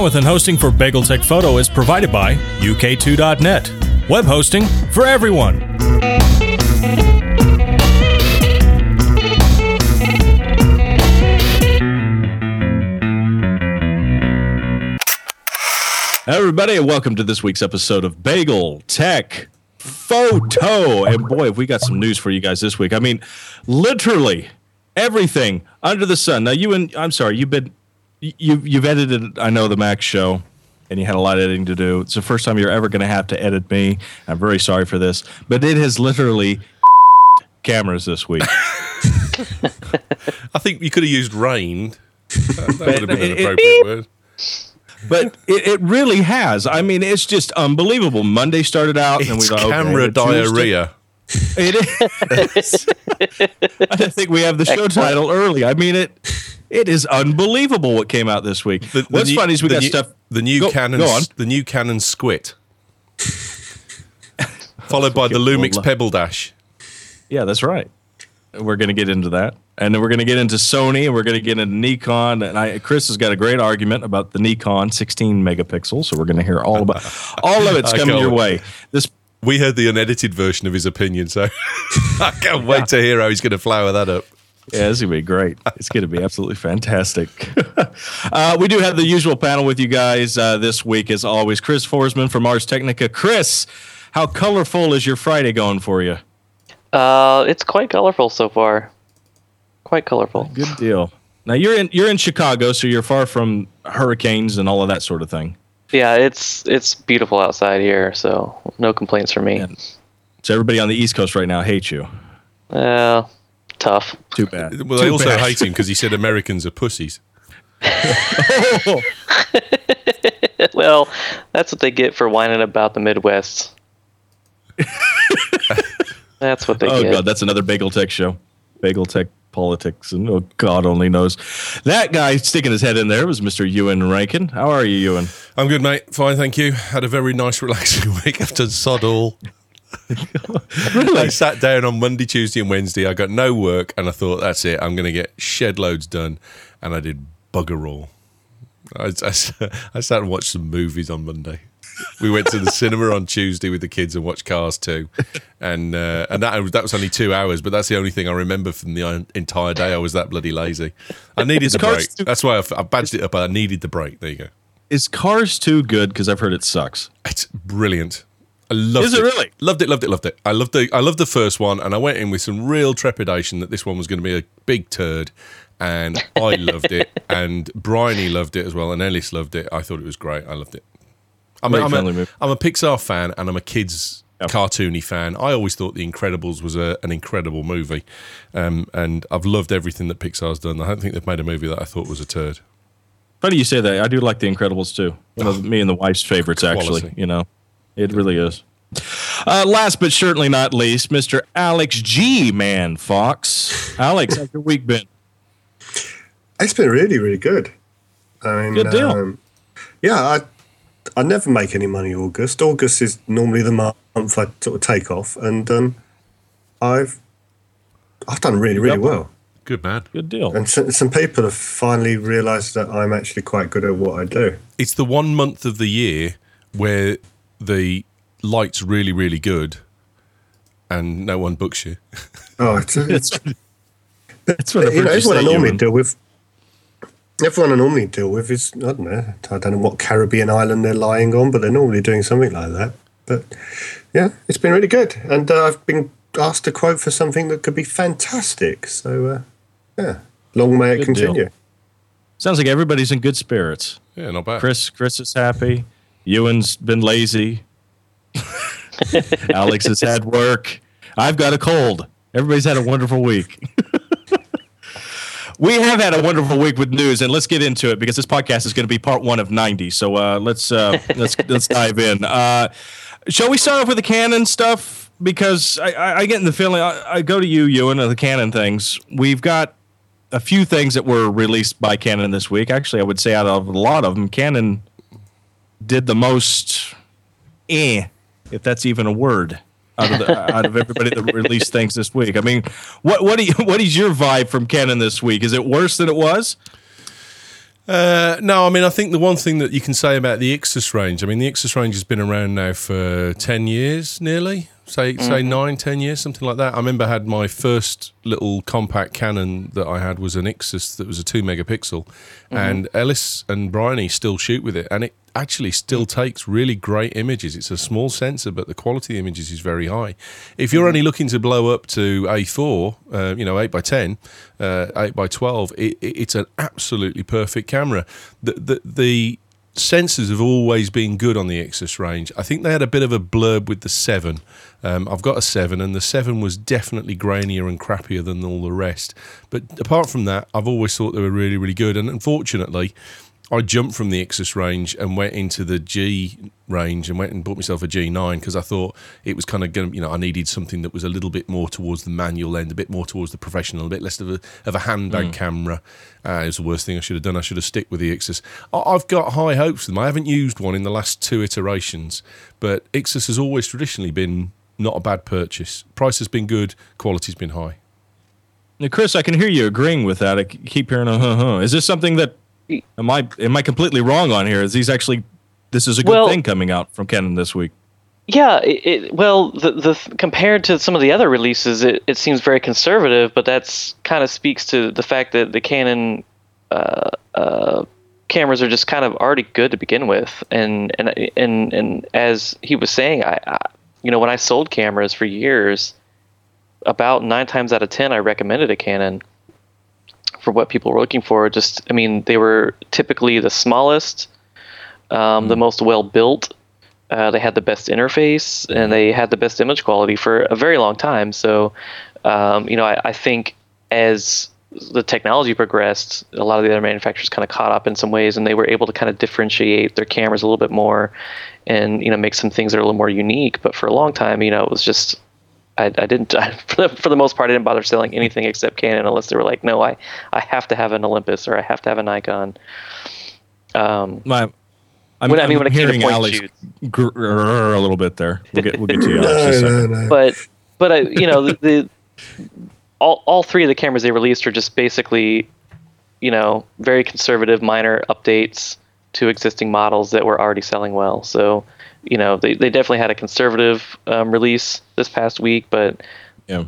Bandwidth and hosting for BagelTech Photo is provided by UK2.net. Web hosting for everyone. Everybody, and welcome to this week's episode of BagelTech Photo. And boy, have we got some news for you guys this week. I mean, literally everything under the sun. Now, you've edited, I know, the Mac show, and you had a lot of editing to do. It's the first time you're ever going to have to edit me. I'm very sorry for this, but it has literally cameras this week. I think you could have used rain. That would have been an appropriate word. But it really has. I mean, it's just unbelievable. Monday started out, and we thought, camera diarrhea. It is. I think we have the show title early. I mean, it is unbelievable what came out this week. What's funny is we got stuff. The new Canon Squit, followed by the Lumix Pebble Dash. Yeah, that's right. We're going to get into that. And then we're going to get into Sony, and we're going to get into Nikon. And Chris has got a great argument about the Nikon 16 megapixels, so we're going to hear all of it's coming your way. We heard the unedited version of his opinion, so I can't wait to hear how he's going to flower that up. Yeah, this is going to be great. It's going to be absolutely fantastic. We do have the usual panel with you guys this week, as always. Chris Forsman from Ars Technica. Chris, how colorful is your Friday going for you? It's quite colorful so far. Quite colorful. Good deal. Now you're in Chicago, so you're far from hurricanes and all of that sort of thing. Yeah, it's beautiful outside here, so no complaints from me. And so everybody on the East Coast right now hates you. Tough. Too bad. Well, they also hate him because he said Americans are pussies. Well, that's what they get for whining about the Midwest. That's what they get. Oh, God, that's another BagelTech show. BagelTech politics, and God only knows. That guy sticking his head in there was Mr. Ewan Rankin. How are you, Ewan? I'm good, mate. Fine, thank you. Had a very nice, relaxing week after sod all. Really? I sat down on Monday, Tuesday, and Wednesday. I got no work, and I thought, that's it. I'm going to get shed loads done, and I did bugger all. I sat and watched some movies on Monday. We went to the cinema on Tuesday with the kids and watched Cars 2, and that was only 2 hours. But that's the only thing I remember from the entire day. I was that bloody lazy. I needed the break. That's why I badged it up. I needed the break. There you go. Is Cars 2 good? Because I've heard it sucks. It's brilliant. I loved it. Is it really? Loved it. I loved the first one, and I went in with some real trepidation that this one was going to be a big turd. And I loved it, and Bryony loved it as well, and Ellis loved it. I thought it was great. I loved it. I'm a Pixar fan, and I'm a kids cartoony fan. I always thought The Incredibles was an incredible movie, and I've loved everything that Pixar's done. I don't think they've made a movie that I thought was a turd. Funny you say that. I do like The Incredibles too. One of me and the wife's favorites, actually. You know, it really is. Last but certainly not least, Mr. Alex G. Man Fox. Alex, how's your week been? It's been really, really good. I mean, good deal. I never make any money August. August is normally the month I sort of take off, and I've done really, really well. Good man. Good deal. And some people have finally realised that I'm actually quite good at what I do. It's the 1 month of the year where the light's really, really good, and no one books you. Oh, that's what everyone I normally deal with. Everyone I normally deal with is, I don't know what Caribbean island they're lying on, but they're normally doing something like that. But yeah, it's been really good. And I've been asked to quote for something that could be fantastic. So yeah, long may it continue. Deal. Sounds like everybody's in good spirits. Yeah, not bad. Chris is happy. Ewan's been lazy. Alex has had work. I've got a cold. Everybody's had a wonderful week. We have had a wonderful week with news, and let's get into it because this podcast is going to be part 1 of 90. So let's dive in. Shall we start off with the Canon stuff? Because I get in the feeling I go to you, Ewan, and the Canon things. We've got a few things that were released by Canon this week. Actually, I would say out of a lot of them, Canon did the most, if that's even a word, out of everybody that released things this week. I mean, what is your vibe from Canon this week? Is it worse than it was? No, I mean, I think the one thing that you can say about the Ixus range, I mean, the Ixus range has been around now for 10 years nearly, say 9, 10 years, something like that. I remember I had my first little compact Canon that I had was an Ixus that was a 2 megapixel, and Ellis and Bryony still shoot with it, and it actually still takes really great images. It's a small sensor, but the quality of the images is very high. If you're only looking to blow up to A4, 8x10, 8x12, it's an absolutely perfect camera. The sensors have always been good on the Ixus range. I think they had a bit of a blurb with the 7. I've got a 7, and the 7 was definitely grainier and crappier than all the rest. But apart from that, I've always thought they were really, really good. And unfortunately, I jumped from the Ixus range and went into the G range and went and bought myself a G9 because I thought it was kind of going to, I needed something that was a little bit more towards the manual end, a bit more towards the professional, a bit less of a handbag camera. It was the worst thing I should have done. I should have stick with the Ixus. I've got high hopes for them. I haven't used one in the last 2 iterations, but Ixus has always traditionally been not a bad purchase. Price has been good, quality's been high. Now, Chris, I can hear you agreeing with that. I keep hearing Is this something that am I completely wrong on here? This is a good thing coming out from Canon this week. Yeah, the compared to some of the other releases, it seems very conservative, but that's kind of speaks to the fact that the Canon cameras are just kind of already good to begin with, and as he was saying, I when I sold cameras for years, about 9 times out of 10 I recommended a Canon for what people were looking for. They were typically the smallest, the most well built. They had the best interface, and they had the best image quality for a very long time. So, I think as the technology progressed, a lot of the other manufacturers kind of caught up in some ways, and they were able to kind of differentiate their cameras a little bit more, and make some things that are a little more unique. But for a long time, it was just I didn't for the most part I didn't bother selling anything except Canon unless they were like, no, I have to have an Olympus or I have to have a Nikon. I'm when it came to hearing point Alex shoots. A little bit there. We'll get to you, Alex. No. But all 3 of the cameras they released are just basically, very conservative minor updates to existing models that were already selling well. So, they definitely had a conservative release this past week, but I'm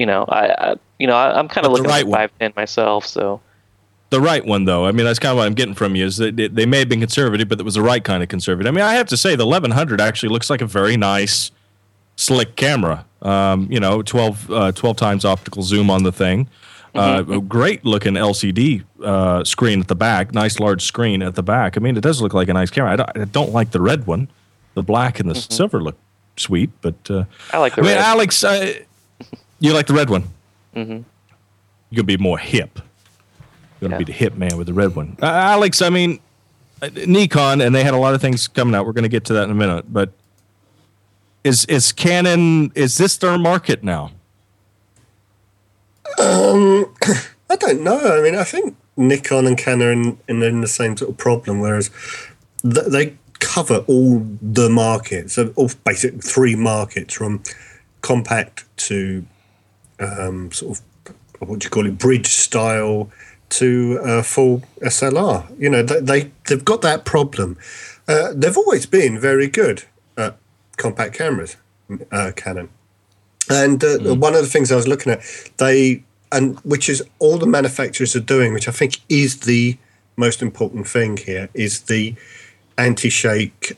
kind of looking at 510 myself. So the right one, though, I mean, that's kind of what I'm getting from you is that they may have been conservative, but it was the right kind of conservative. I mean, I have to say the 1100 actually looks like a very nice, slick camera. 12 times optical zoom on the thing. A great looking LCD screen at the back, nice large screen at the back. I mean, it does look like a nice camera. I don't like the red one. The black and the silver look sweet, but I like the red. Alex, you like the red one? Mm-hmm. You're gonna be more hip. You're gonna be the hip man with the red one. Alex, I mean, Nikon, and they had a lot of things coming out. We're gonna get to that in a minute, but is Canon? Is this their market now? I don't know. I mean, I think Nikon and Canon are in the same sort of problem, whereas they cover all the markets, so all basic 3 markets, from compact to sort of what do you call it, bridge style to full SLR. They've got that problem. They've always been very good at compact cameras, Canon. And one of the things I was looking at, which is all the manufacturers are doing, which I think is the most important thing here, is the anti-shake,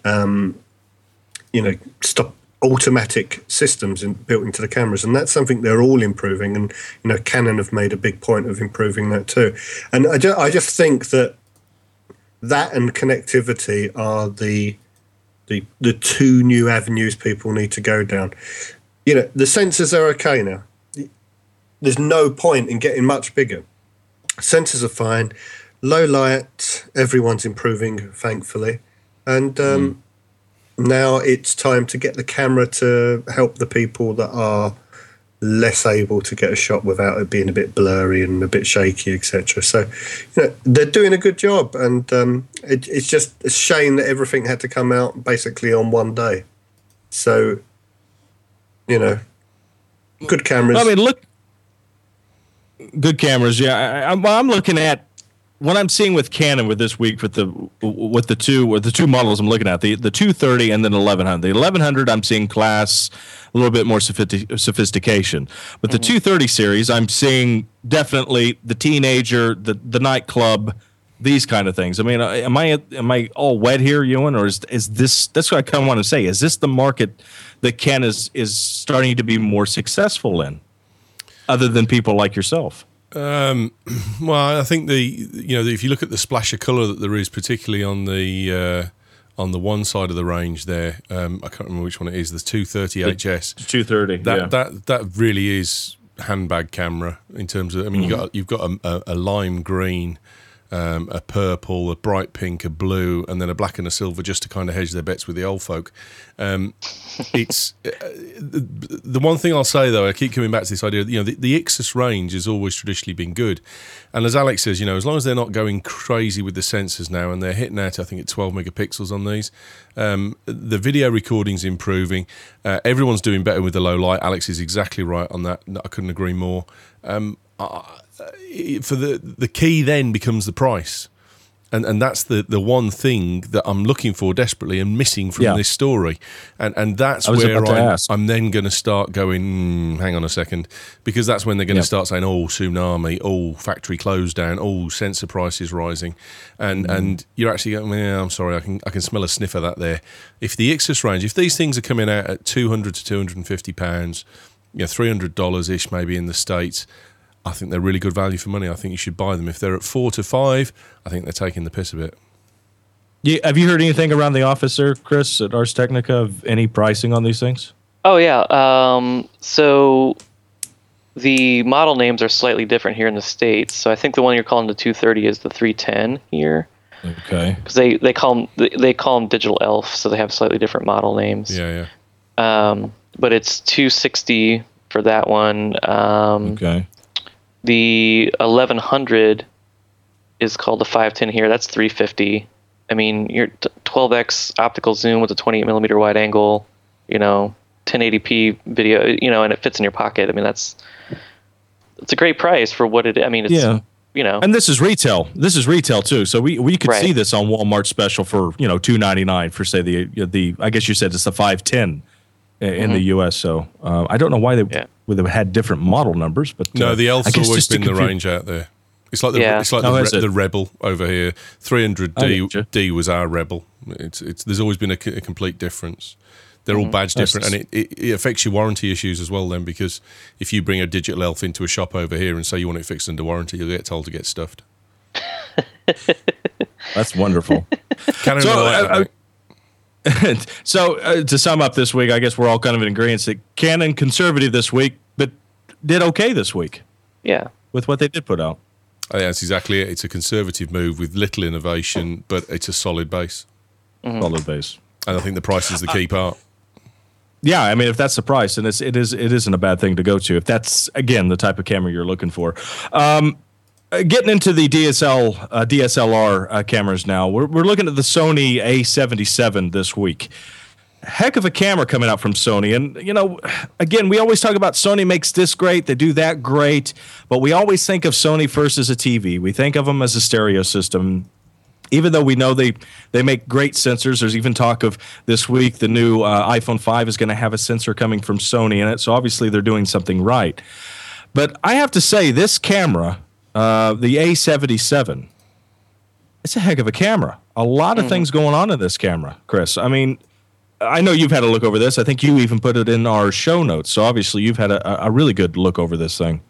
stop automatic systems built into the cameras, and that's something they're all improving. And Canon have made a big point of improving that too. And I just think that and connectivity are the 2 new avenues people need to go down. The sensors are okay now. There's no point in getting much bigger. Sensors are fine. Low light, everyone's improving, thankfully. And now it's time to get the camera to help the people that are less able to get a shot without it being a bit blurry and a bit shaky, etc. So, they're doing a good job. And it's just a shame that everything had to come out basically on one day. So, good cameras. I mean, look, good cameras. Yeah, I'm looking at what I'm seeing with Canon with this week with the two models I'm looking at, the 230 and then 1100. The 1100 I'm seeing class, a little bit more sophistication. But the 230 series I'm seeing definitely the teenager, the nightclub, these kind of things. I mean, am I all wet here, Ewan, or is this? That's what I kind of want to say. Is this the market that Ken is starting to be more successful in, other than people like yourself? Well, I think if you look at the splash of colour that there is, particularly on the one side of the range there, I can't remember which one it is. The 230 HS. 230. That really is handbag camera in terms of. I mean, you've got a lime green, a purple, a bright pink, a blue, and then a black and a silver, just to kind of hedge their bets with the old folk. It's the one thing I'll say though. I keep coming back to this idea. The Ixus range has always traditionally been good, and as Alex says, as long as they're not going crazy with the sensors now, and they're hitting out, I think, at 12 megapixels on these. The video recording's improving. Everyone's doing better with the low light. Alex is exactly right on that. I couldn't agree more. For the key then becomes the price, and that's the one thing that I'm looking for desperately and missing from this story, and that's where I'm then going to start going, hang on a second, because that's when they're going to start saying, oh, tsunami, oh, factory closed down, oh, sensor prices rising, and you're actually going, yeah, I'm sorry, I can smell a sniff of that there. If the Ixus range, if these things are coming out at £200 to £250, $300 ish maybe in the States, I think they're really good value for money. I think you should buy them. If they're at 4 to 5, I think they're taking the piss a bit. Yeah, have you heard anything around the office there, Chris, at Ars Technica, of any pricing on these things? Oh, yeah. So the model names are slightly different here in the States. So I think the one you're calling the 230 is the 310 here. Okay. Because they call them Digital Elf, so they have slightly different model names. Yeah. But it's 260 for that one. Okay. The 1100 is called the 510 here. That's 350. I mean, your 12x optical zoom with a 28 millimeter wide angle, 1080p video, and it fits in your pocket. I mean, it's a great price for what it. I mean, it's And this is retail. This is retail too. So we could see this on Walmart special for $299 for say the I guess you said it's the 510 in the US. So I don't know why they would have had different model numbers, but no, the Elf's always been the range out there. It's like the Rebel over here. 300D was our Rebel. There's always been a complete difference. They're all badge different, and it affects your warranty issues as well then, because if you bring a Digital Elf into a shop over here and say you want it fixed under warranty, you'll get told to get stuffed. That's wonderful. So to sum up this week, I guess we're all kind of in agreement that Canon conservative this week, but did okay this week. Yeah. With what they did put out. I think that's exactly it. It's a conservative move with little innovation, but it's a solid base. Solid base. And I think the price is the key part. Yeah, I mean, if that's the price, then it isn't a bad thing to go to. If that's, again, the type of camera you're looking for. Getting into the DSLR cameras now, we're looking at the Sony A77 this week. Heck of a camera coming out from Sony. And, again, we always talk about Sony makes this great, they do that great, but we always think of Sony first as a TV. We think of them as a stereo system. Even though we know they make great sensors, there's even talk of this week the new iPhone 5 is going to have a sensor coming from Sony in it, so obviously they're doing something right. But I have to say, this camera, the A77, it's a heck of a camera. A lot of things going on in this camera, Chris. I mean, I know you've had a look over this. I think you even put it in our show notes, so obviously you've had a really good look over this thing.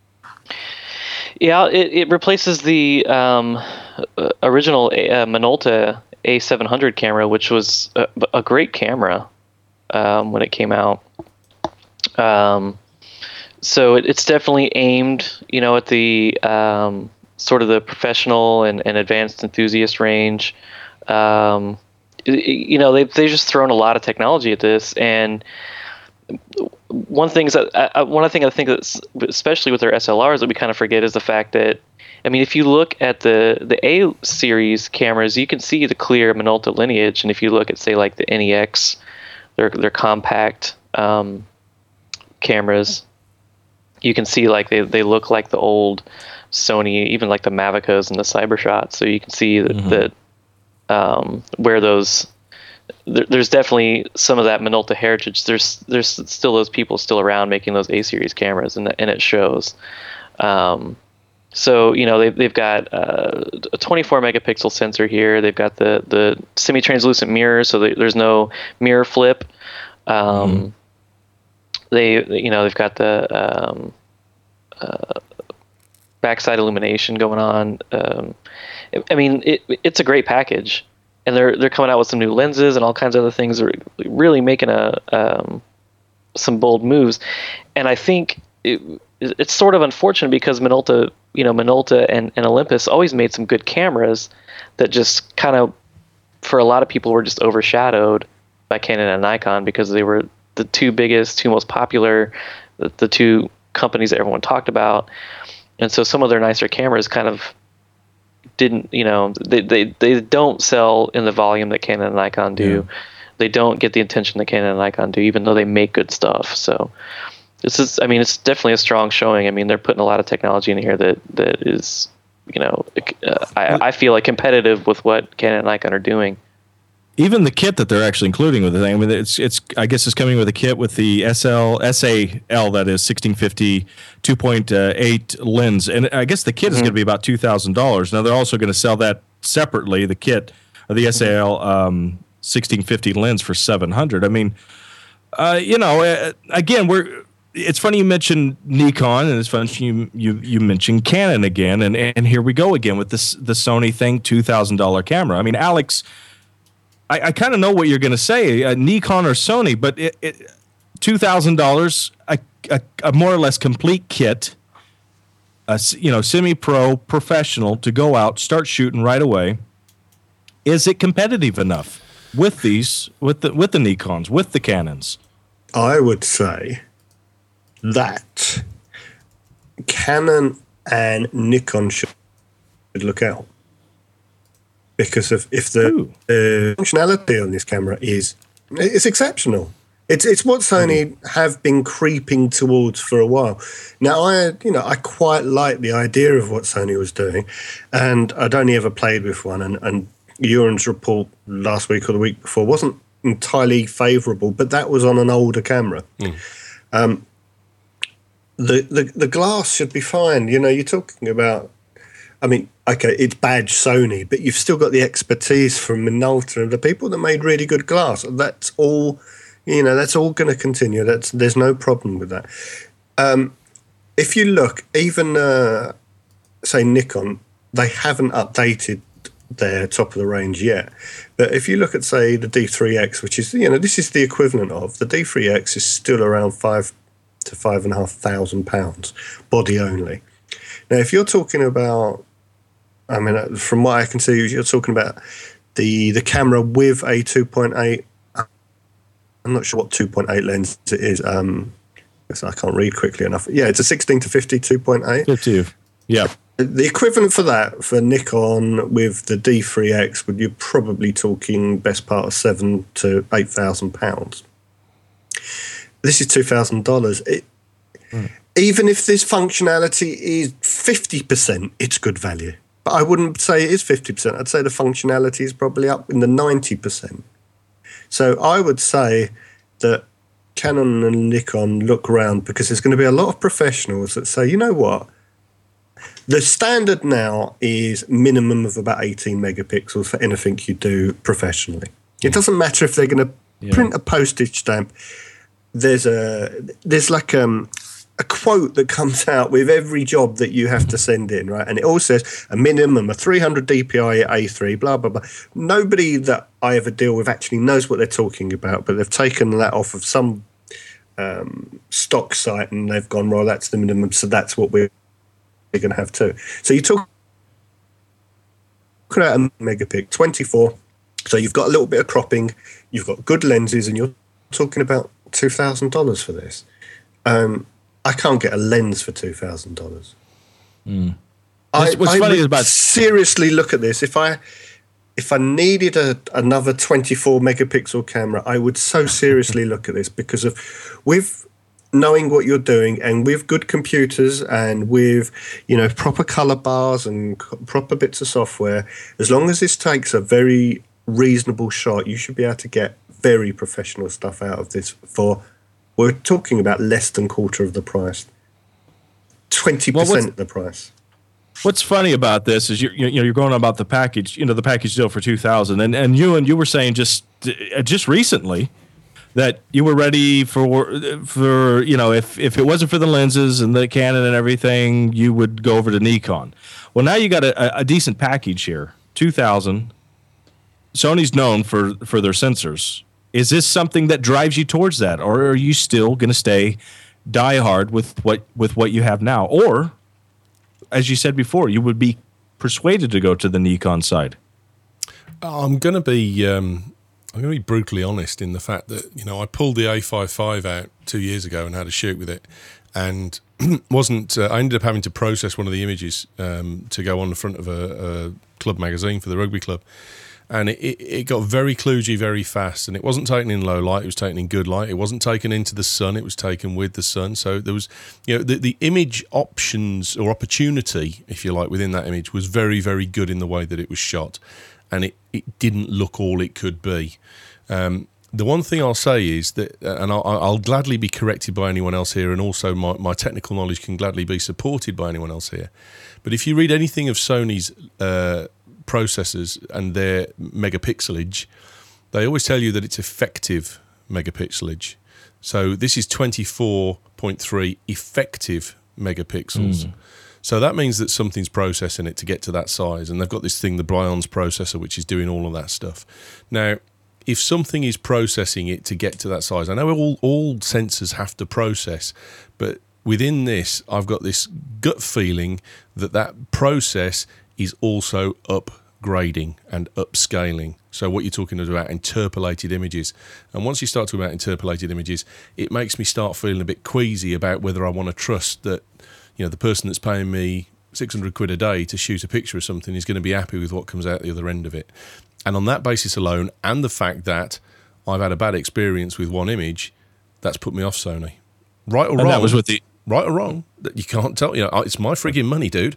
Yeah, it replaces the original Minolta A700 camera, which was a great camera when it came out. So it's definitely aimed, at the sort of the professional and advanced enthusiast range. They've just thrown a lot of technology at this, and one thing I think that's, especially with their SLRs, that we kind of forget is the fact that, I mean, if you look at the A series cameras, you can see the clear Minolta lineage, and if you look at, say, like the NEX, their compact cameras, you can see like they look like the old Sony, even like the Mavicos and the Cybershots. So you can see that where those there's definitely some of that Minolta heritage. There's still those people still around making those A series cameras, and it shows. So they've got a 24 megapixel sensor here. They've got the semi-translucent mirror, so there's no mirror flip. They've got the backside illumination going on. It's a great package, and they're coming out with some new lenses and all kinds of other things. They're really making some bold moves, and I think it's sort of unfortunate because Minolta and Olympus always made some good cameras that just kind of, for a lot of people, were just overshadowed by Canon and Nikon because they were the two biggest, two most popular, the two companies that everyone talked about. And so some of their nicer cameras kind of didn't, they don't sell in the volume that Canon and Nikon do. Yeah. They don't get the attention that Canon and Nikon do, even though they make good stuff. So it's definitely a strong showing. They're putting a lot of technology in here that is, I feel like competitive with what Canon and Nikon are doing. Even the kit that they're actually including with the thing, it's I guess it's coming with a kit with the SAL, that is 1650 2.8 lens, and I guess the kit is going to be about $2,000. Now they're also going to sell that separately, the kit of the SAL 1650 lens for $700. Again, it's funny you mentioned Nikon, and it's funny you mentioned Canon again, and here we go again with the Sony thing, $2,000 camera. Alex, I kind of know what you're going to say, Nikon or Sony, but $2,000, a more or less complete kit, semi-pro, professional to go out, start shooting right away. Is it competitive enough with these, with the Nikons, with the Canons? I would say that Canon and Nikon should look out. Because if the functionality on this camera is exceptional. It's what Sony have been creeping towards for a while. Now I quite like the idea of what Sony was doing, and I'd only ever played with one, and Euron's report last week or the week before wasn't entirely favourable, but that was on an older camera. The glass should be fine. You're talking about, okay, it's badge Sony, but you've still got the expertise from Minolta and the people that made really good glass. That's all, that's all going to continue. There's no problem with that. If you look, even say Nikon, they haven't updated their top of the range yet. But if you look at, say, the D3X, which is, this is the equivalent of the D3X, is still around £5,000 to £5,500 body only. Now, if you're talking about, from what I can see, you're talking about the camera with a 2.8. I'm not sure what 2.8 lens it is. I can't read quickly enough. Yeah, it's a 16 to 50 2.8. 50. Yeah. The equivalent for that for Nikon with the D3X, you're probably talking best part of £7,000 to £8,000. This is $2,000. Even if this functionality is 50%, it's good value. But I wouldn't say it is 50%. I'd say the functionality is probably up in the 90%. So I would say that Canon and Nikon look around, because there's going to be a lot of professionals that say, you know what? The standard now is minimum of about 18 megapixels for anything you do professionally. It doesn't matter if they're going to print a postage stamp. There's like a quote that comes out with every job that you have to send in, right? And it all says a minimum of 300 DPI at A3, blah, blah, blah. Nobody that I ever deal with actually knows what they're talking about, but they've taken that off of some stock site and they've gone, well, that's the minimum, so that's what we're going to have too. So you talk about a megapixel, 24, so you've got a little bit of cropping, you've got good lenses, and you're talking about $2,000 for this. I can't get a lens for $2,000. What's funny is about seriously look at this. If I needed another 24 megapixel camera, I would so seriously look at this, because with knowing what you're doing, and with good computers and with, proper color bars and proper bits of software, as long as this takes a very reasonable shot, you should be able to get very professional stuff out of this we're talking about less than quarter of the price, 20% of the price. What's funny about this is you're going on about the package, the package deal for 2000, and you were saying just recently that you were ready for if it wasn't for the lenses and the Canon and everything, you would go over to Nikon. Well, now you got a decent package here, 2000. Sony's known for their sensors. Is this something that drives you towards that, or are you still going to stay diehard with what you have now, or as you said before, you would be persuaded to go to the Nikon side? I'm going to be brutally honest in the fact that I pulled the A55 out 2 years ago and had a shoot with it, and I ended up having to process one of the images to go on the front of a club magazine for the rugby club. And it got very kludgy very fast, and it wasn't taken in low light, it was taken in good light. It wasn't taken into the sun, it was taken with the sun. So there was, the image options or opportunity, if you like, within that image was very, very good in the way that it was shot, and it didn't look all it could be. The one thing I'll say is that, and I'll gladly be corrected by anyone else here, and also my technical knowledge can gladly be supported by anyone else here, but if you read anything of Sony's processors and their megapixelage, they always tell you that it's effective megapixelage. So this is 24.3 effective megapixels. So that means that something's processing it to get to that size, and they've got this thing, the Bryons processor, which is doing all of that stuff. Now, if something is processing it to get to that size, I know all sensors have to process, but within this, I've got this gut feeling that process is also upgrading and upscaling. So what you're talking about, interpolated images. And once you start talking about interpolated images, it makes me start feeling a bit queasy about whether I want to trust that, the person that's paying me 600 quid a day to shoot a picture of something is going to be happy with what comes out the other end of it. And on that basis alone, and the fact that I've had a bad experience with one image, that's put me off Sony. Right or wrong? That was with the right or wrong, that you can't tell. It's my frigging money, dude.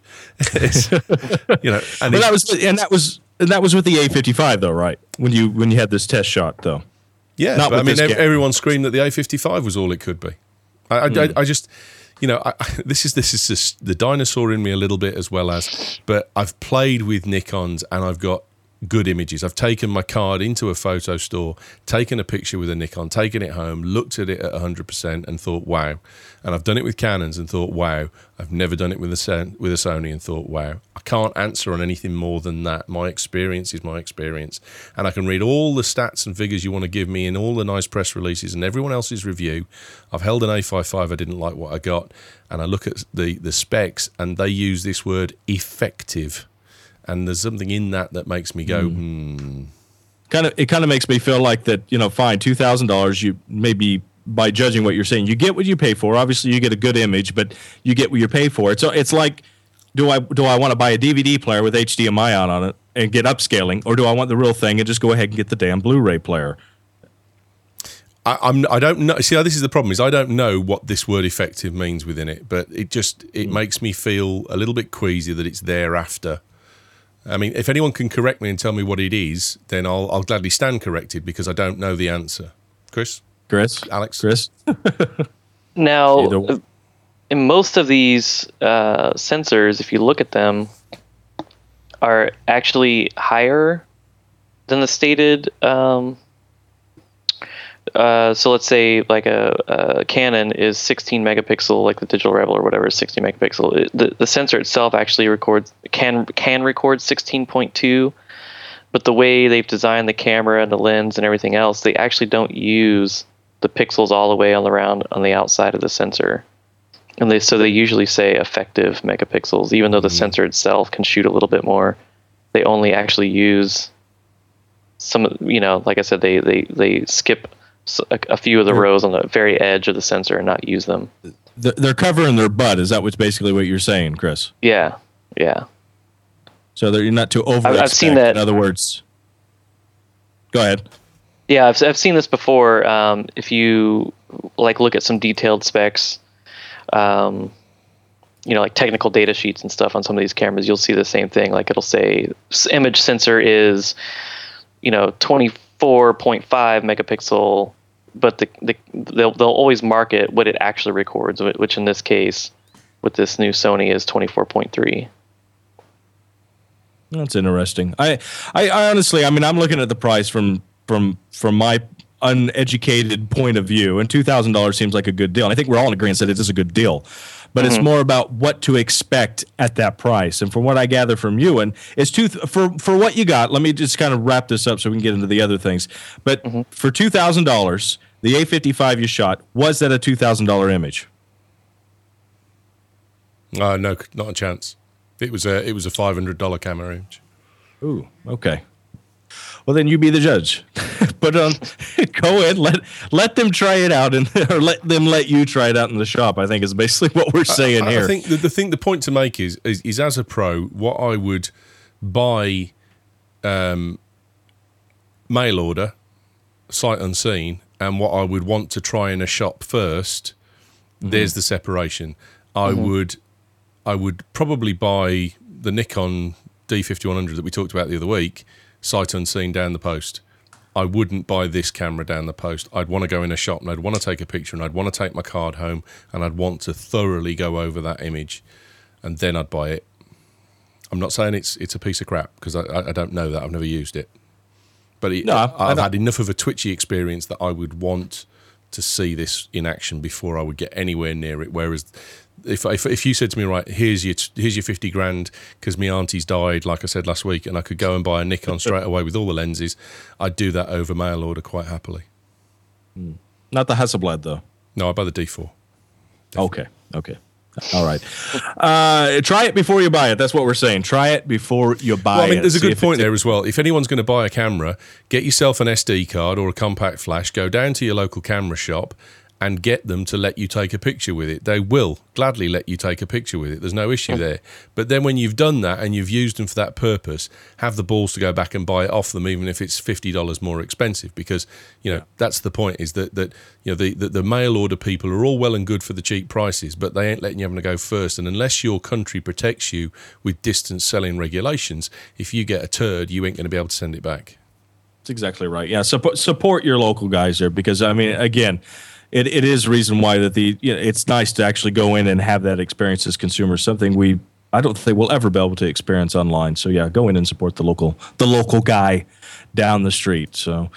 And that was with the A55 though, right? When you had this test shot though. Yeah, Not but with everyone screamed that the A55 was all it could be. I just, this is just the dinosaur in me a little bit as well as, but I've played with Nikons and I've got good images. I've taken my card into a photo store, taken a picture with a Nikon, taken it home, looked at it at 100% and thought, wow. And I've done it with Canons and thought, wow. I've never done it with a Sony and thought, wow. I can't answer on anything more than that. My experience is my experience. And I can read all the stats and figures you want to give me in all the nice press releases and everyone else's review. I've held an A55, I didn't like what I got. And I look at the specs and they use this word effective. And there's something in that makes me go, It kind of makes me feel like that, fine, $2,000, you maybe by judging what you're saying, you get what you pay for. Obviously, you get a good image, but you get what you pay for. So it's like, do I want to buy a DVD player with HDMI on it and get upscaling, or do I want the real thing and just go ahead and get the damn Blu-ray player? I don't know. See, this is the problem, is I don't know what this word effective means within it, but it makes me feel a little bit queasy that it's thereafter. I mean, if anyone can correct me and tell me what it is, then I'll gladly stand corrected because I don't know the answer. Chris? Alex? Now, in most of these sensors, if you look at them, are actually higher than the stated. So let's say like a Canon is 16 megapixel, like the Digital Rebel or whatever is 16 megapixel. The sensor itself actually can record 16.2, but the way they've designed the camera and the lens and everything else, they actually don't use the pixels all the way around on the outside of the sensor. And they usually say effective megapixels, even though the sensor itself can shoot a little bit more. They only actually use some, like I said, they skip a few of the rows on the very edge of the sensor and not use them. They're covering their butt. Is that what's basically what you're saying, Chris? Yeah. So you're not too over. I've seen that. In other words, go ahead. Yeah, I've seen this before. If you like look at some detailed specs, like technical data sheets and stuff on some of these cameras, you'll see the same thing. Like it'll say image sensor is, 24.5 megapixel, but they'll always mark it what it actually records, which in this case, with this new Sony, is 24.3. That's interesting. I honestly, I'm looking at the price from my uneducated point of view, and $2,000 seems like a good deal. And I think we're all in agreement that it is a good deal, but it's more about what to expect at that price. And from what I gather from you, and it's for what you got. Let me just kind of wrap this up so we can get into the other things. But for $2,000, the A55 you shot, was that a $2,000 image? No, not a chance. It was a $500 camera image. Ooh, okay. Well, then you be the judge. But go ahead, let them try it out, or let you try it out in the shop. I think is basically what we're saying here. I think the point to make is as a pro, what I would buy, mail order, sight unseen, and what I would want to try in a shop first. There's the separation. I would probably buy the Nikon D5100 that we talked about the other week, sight unseen down the post. I wouldn't buy this camera down the post. I'd want to go in a shop and I'd want to take a picture and I'd want to take my card home and I'd want to thoroughly go over that image, and then I'd buy it. I'm not saying it's a piece of crap, because I don't know that. I've never used it. But I've had enough of a twitchy experience that I would want to see this in action before I would get anywhere near it. Whereas if you said to me, right, here's your 50 grand because my auntie's died, like I said last week, and I could go and buy a Nikon straight away with all the lenses, I'd do that over mail order quite happily. Not the Hasselblad though. No, I buy the D4. Definitely. Okay. All right. Try it before you buy it. That's what we're saying. Try it before you buy it. There's a good point there as well. If anyone's going to buy a camera, get yourself an SD card or a compact flash, go down to your local camera shop and get them to let you take a picture with it. They will gladly let you take a picture with it. There's no issue there. But then when you've done that and you've used them for that purpose, have the balls to go back and buy it off them, even if it's $50 more expensive. Because, that's the point, is that the mail order people are all well and good for the cheap prices, but they ain't letting you have to go first. And unless your country protects you with distance selling regulations, if you get a turd, you ain't going to be able to send it back. That's exactly right. Yeah, support your local guys there, because, again, It is reason why that it's nice to actually go in and have that experience as consumers. Something I don't think we'll ever be able to experience online. So yeah, go in and support the local guy down the street. So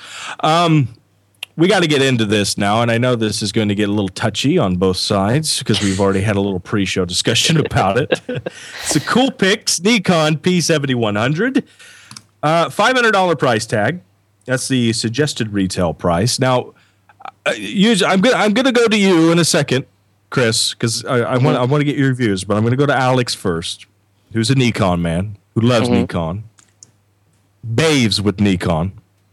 we got to get into this now, and I know this is going to get a little touchy on both sides because we've already had a little pre-show discussion about it. It's a Coolpix Nikon P7100, $500 price tag. That's the suggested retail price. Now, I'm going to go to you in a second, Chris, because I want to get your views, but I'm going to go to Alex first, who's a Nikon man, who loves Nikon, bathes with Nikon.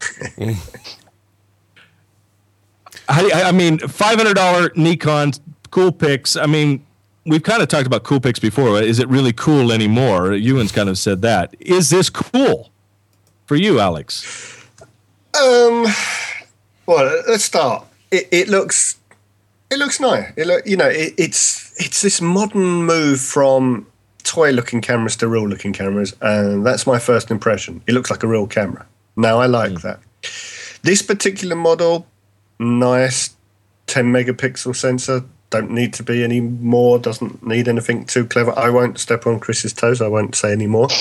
$500 Nikon Coolpix. We've kind of talked about Coolpix before. Is it really cool anymore? Ewan's kind of said that. Is this cool for you, Alex? Well, let's start. It looks nice. It's this modern move from toy-looking cameras to real-looking cameras, and that's my first impression. It looks like a real camera. Now, I like that. This particular model, nice 10-megapixel sensor. Don't need to be any more. Doesn't need anything too clever. I won't step on Chris's toes. I won't say any more.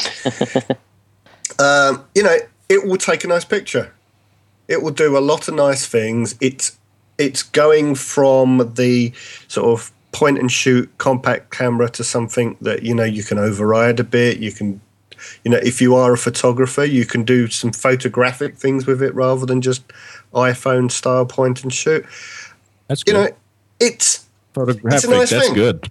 It will take a nice picture. It will do a lot of nice things. It's going from the sort of point and shoot compact camera to something that you can override a bit. You can, if you are a photographer, you can do some photographic things with it rather than just iPhone style point and shoot. That's good. It's photographic. It's a nice That's thing. Good.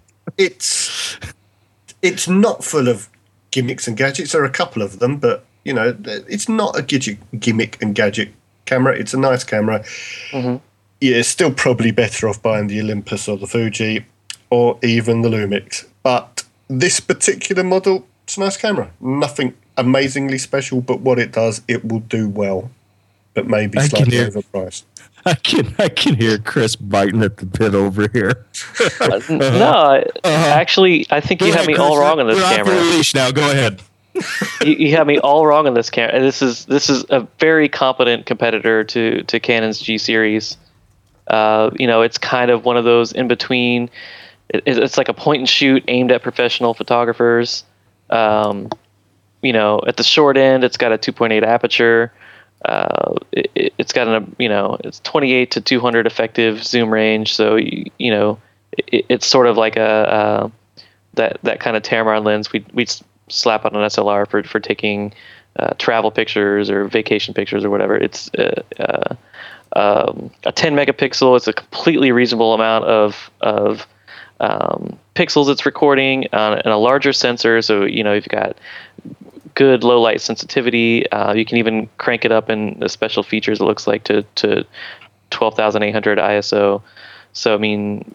It's not full of gimmicks and gadgets. There are a couple of them, but it's not a gimmick and gadget camera. It's a nice camera. Yeah, it's still probably better off buying the Olympus or the Fuji or even the Lumix. But this particular model, it's a nice camera. Nothing amazingly special, but what it does, it will do well. But maybe slightly overpriced. I can hear Chris biting at the bit over here. No, actually, I think you have me all wrong on this camera. We're off the leash now. Go ahead. You have me all wrong on this camera. This is a very competent competitor to Canon's G series. It's kind of one of those in between. It's like a point and shoot aimed at professional photographers. At the short end, it's got a 2.8 aperture. It's got it's 28 to 200 effective zoom range. So it's sort of like a that kind of Tamron lens we slap on an SLR for taking travel pictures or vacation pictures or whatever. It's a 10 megapixel. It's a completely reasonable amount of pixels it's recording and a larger sensor. So you've got good low light sensitivity. You can even crank it up in the special features. It looks like to 12,800 ISO. So I mean,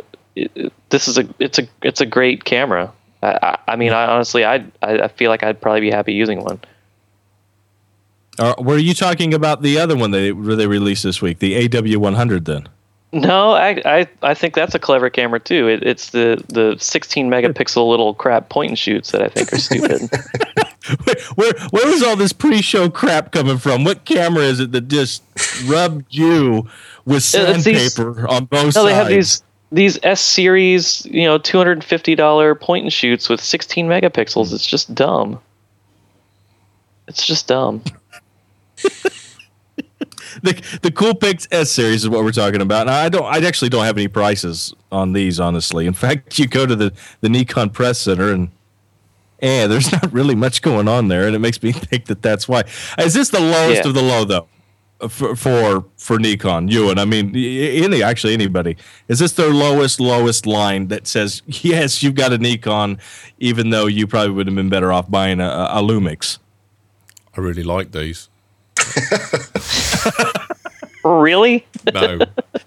it's a great camera. I mean, honestly, I feel like I'd probably be happy using one. Were you talking about the other one they released this week, the AW100 then? No, I think that's a clever camera too. It's the 16 megapixel little crap point and shoots that I think are stupid. Where is all this pre-show crap coming from? What camera is it that just rubbed you with sandpaper on both sides? No, they have these S series, $250 point and shoots with 16 megapixels. It's just dumb. It's just dumb. The Coolpix S series is what we're talking about. And I actually don't have any prices on these, honestly. In fact, you go to the Nikon Press Center and there's not really much going on there, and it makes me think that's why. Is this the lowest of the low though? For Nikon, Ewan? I mean, anybody. Is this their lowest line that says, yes, you've got a Nikon, even though you probably would have been better off buying a Lumix? I really like these. Really? No.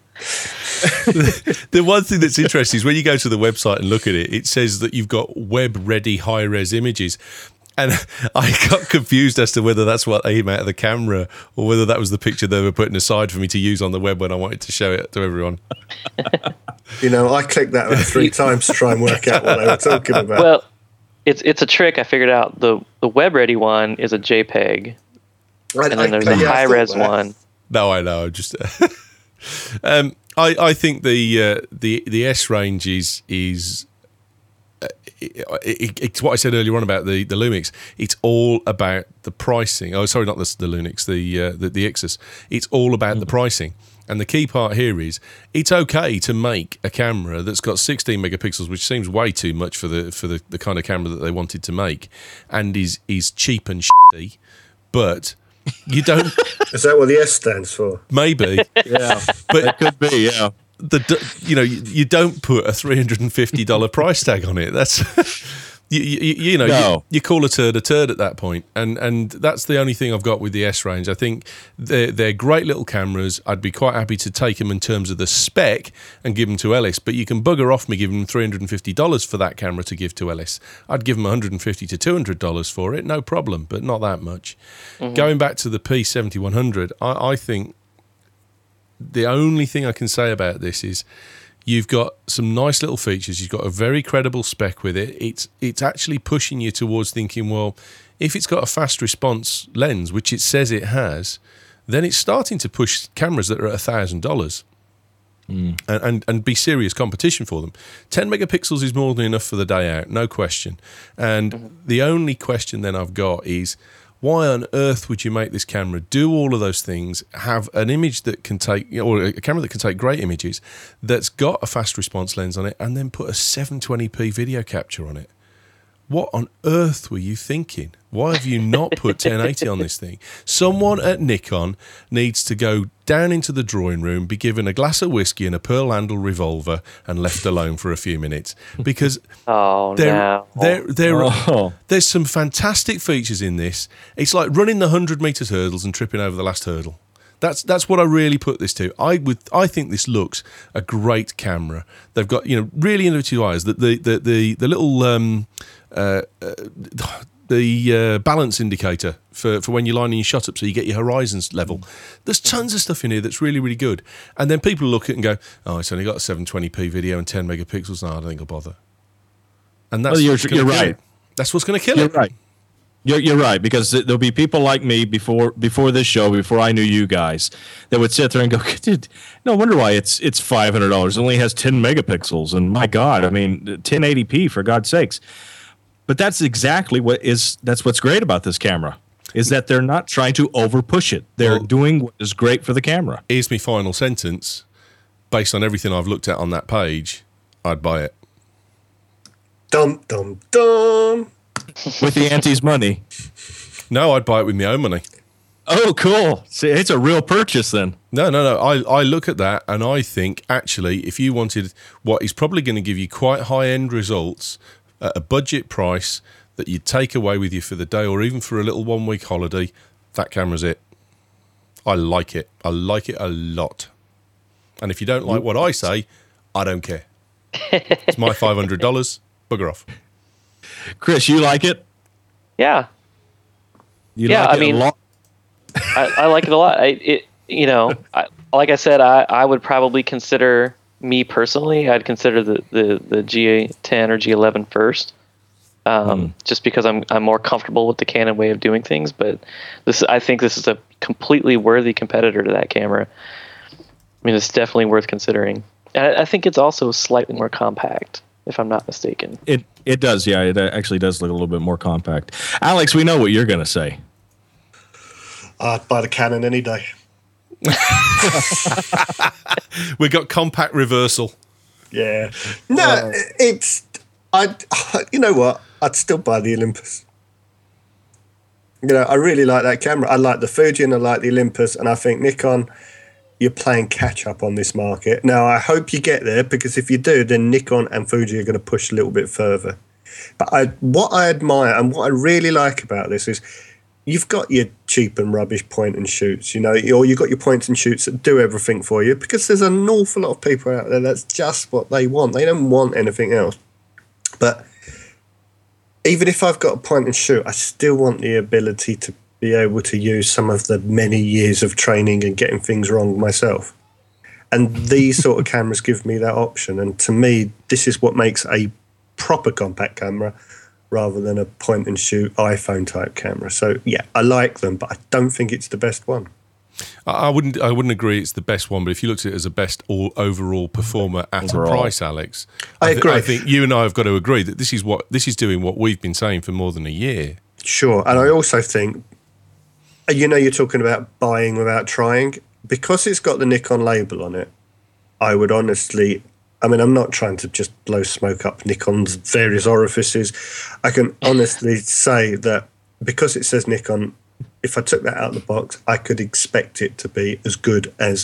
The one thing that's interesting is when you go to the website and look at it, it says that you've got web-ready high-res images. And I got confused as to whether that's what came out of the camera or whether that was the picture they were putting aside for me to use on the web when I wanted to show it to everyone. I clicked that about 3 times to try and work out what they were talking about. Well, it's a trick. I figured out the web-ready one is a JPEG. And then there's a high-res one. No, I know. Just I think the S range is it's what I said earlier on about the Lumix. It's all about the pricing. Oh, sorry, not the Lumix, the Ixus. It's all about the pricing. And the key part here is it's okay to make a camera that's got 16 megapixels, which seems way too much for the kind of camera that they wanted to make, and is cheap and shitty, but you don't. Is that what the S stands for? Maybe. Yeah, but it could be. Yeah. You don't put a $350 price tag on it. That's you call a turd at that point, and that's the only thing I've got with the S range. I think they're great little cameras. I'd be quite happy to take them in terms of the spec and give them to Ellis, but you can bugger off me giving them $350 for that camera to give to Ellis. I'd give them $150 to $200 for it, no problem, but not that much. Mm-hmm. Going back to the P7100, I think the only thing I can say about this is you've got some nice little features. You've got a very credible spec with it. It's actually pushing you towards thinking, well, if it's got a fast response lens, which it says it has, then it's starting to push cameras that are at $1,000 and be serious competition for them. 10 megapixels is more than enough for the day out, no question. And the only question then I've got is, why on earth would you make this camera do all of those things, have an image that can take, or a camera that can take great images, that's got a fast response lens on it, and then put a 720p video capture on it? What on earth were you thinking? Why have you not put 1080 on this thing? Someone at Nikon needs to go down into the drawing room, be given a glass of whiskey and a pearl handle revolver and left alone for a few minutes, because there's some fantastic features in this. It's like running the 100 meters hurdles and tripping over the last hurdle. That's what I really put this to. I think this looks a great camera. They've got really innovative eyes. The little the balance indicator for when you're lining your shot up so you get your horizons level. There's tons of stuff in here that's really, really good. And then people look at it and go, oh, it's only got a 720p video and 10 megapixels. No, I don't think I'll bother. And that's you're right. That's what's going to kill it. You're right. You're right, because there'll be people like me before this show, before I knew you guys, that would sit there and go, dude, no wonder why it's $500. It only has 10 megapixels. And my God, I mean, 1080p for God's sakes. But that's exactly that's what's great about this camera, is that they're not trying to over push it. They're doing what is great for the camera. Here's my final sentence. Based on everything I've looked at on that page, I'd buy it. Dum, dum, dum. With the auntie's money. No, I'd buy it with my own money. Oh, cool. See, it's a real purchase then. No. I look at that and I think, actually, if you wanted what is probably going to give you quite high-end results at a budget price that you'd take away with you for the day or even for a little one-week holiday, that camera's it. I like it. I like it a lot. And if you don't like what I say, I don't care. It's my $500. Bugger off. Chris, you like it? Yeah. I mean, a lot? I like it a lot. Like I said, I would probably consider, me personally, I'd consider the G10 or G11 first, just because I'm more comfortable with the Canon way of doing things. But I think this is a completely worthy competitor to that camera. I mean, it's definitely worth considering. And I think it's also slightly more compact, if I'm not mistaken. It does, yeah. It actually does look a little bit more compact. Alex, we know what you're going to say. I'd buy the Canon any day. We got compact reversal. Yeah. No, you know what? I'd still buy the Olympus. I really like that camera. I like the Fuji and I like the Olympus, and I think Nikon, you're playing catch up on this market. Now, I hope you get there, because if you do, then Nikon and Fuji are going to push a little bit further. But what I admire and what I really like about this is you've got your cheap and rubbish point and shoots, or you've got your points and shoots that do everything for you, because there's an awful lot of people out there that's just what they want. They don't want anything else. But even if I've got a point and shoot, I still want the ability to be able to use some of the many years of training and getting things wrong myself. And these sort of cameras give me that option. And to me, this is what makes a proper compact camera rather than a point and shoot iPhone type camera. So yeah, I like them, but I don't think it's the best one. I wouldn't agree it's the best one, but if you looked at it as a best overall performer at a price, Alex, I agree. I think you and I have got to agree that this is doing what we've been saying for more than a year. Sure. And I also think, you're talking about buying without trying. Because it's got the Nikon label on it, I would honestly, I'm not trying to just blow smoke up Nikon's various orifices. I can honestly say that because it says Nikon, if I took that out of the box, I could expect it to be as good as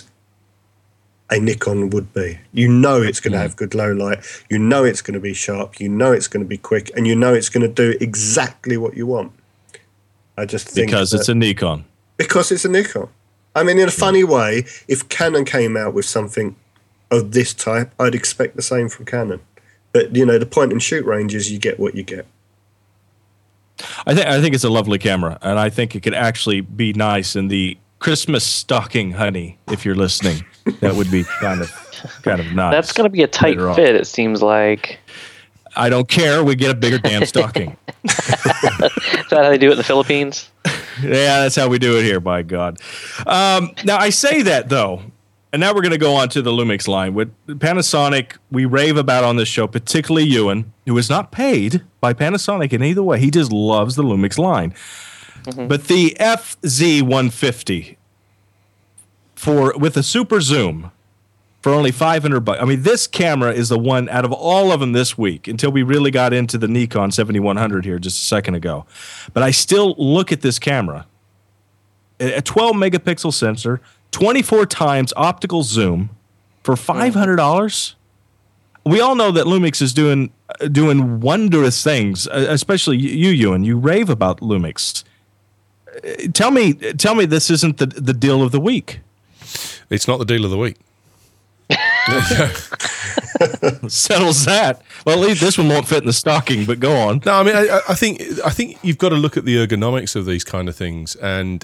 a Nikon would be. It's going to have good low light. It's going to be sharp. It's going to be quick. And it's going to do exactly what you want. I just think because it's a Nikon. Because it's a Nikon. In a funny way, if Canon came out with something of this type, I'd expect the same from Canon. But, the point and shoot ranges, you get what you get. I think it's a lovely camera, and I think it could actually be nice in the Christmas stocking, honey, if you're listening. That would be kind of nice. That's going to be a tight fit, it seems like. I don't care. We get a bigger damn stocking. Is that how they do it in the Philippines? Yeah, that's how we do it here, by God. Now, I say that, though, and now we're going to go on to the Lumix line. With Panasonic, we rave about on this show, particularly Ewan, who is not paid by Panasonic in either way. He just loves the Lumix line. Mm-hmm. But the FZ150 with a super zoom for only $500. This camera is the one out of all of them this week, until we really got into the Nikon 7100 here just a second ago. But I still look at this camera. A 12 megapixel sensor, 24 times optical zoom for $500. We all know that Lumix is doing wondrous things, especially you, Ewan. You rave about Lumix. Tell me this isn't the deal of the week. It's not the deal of the week. Settles that. Well, at least this one won't fit in the stocking, but go on. No, I mean, I think you've got to look at the ergonomics of these kind of things, and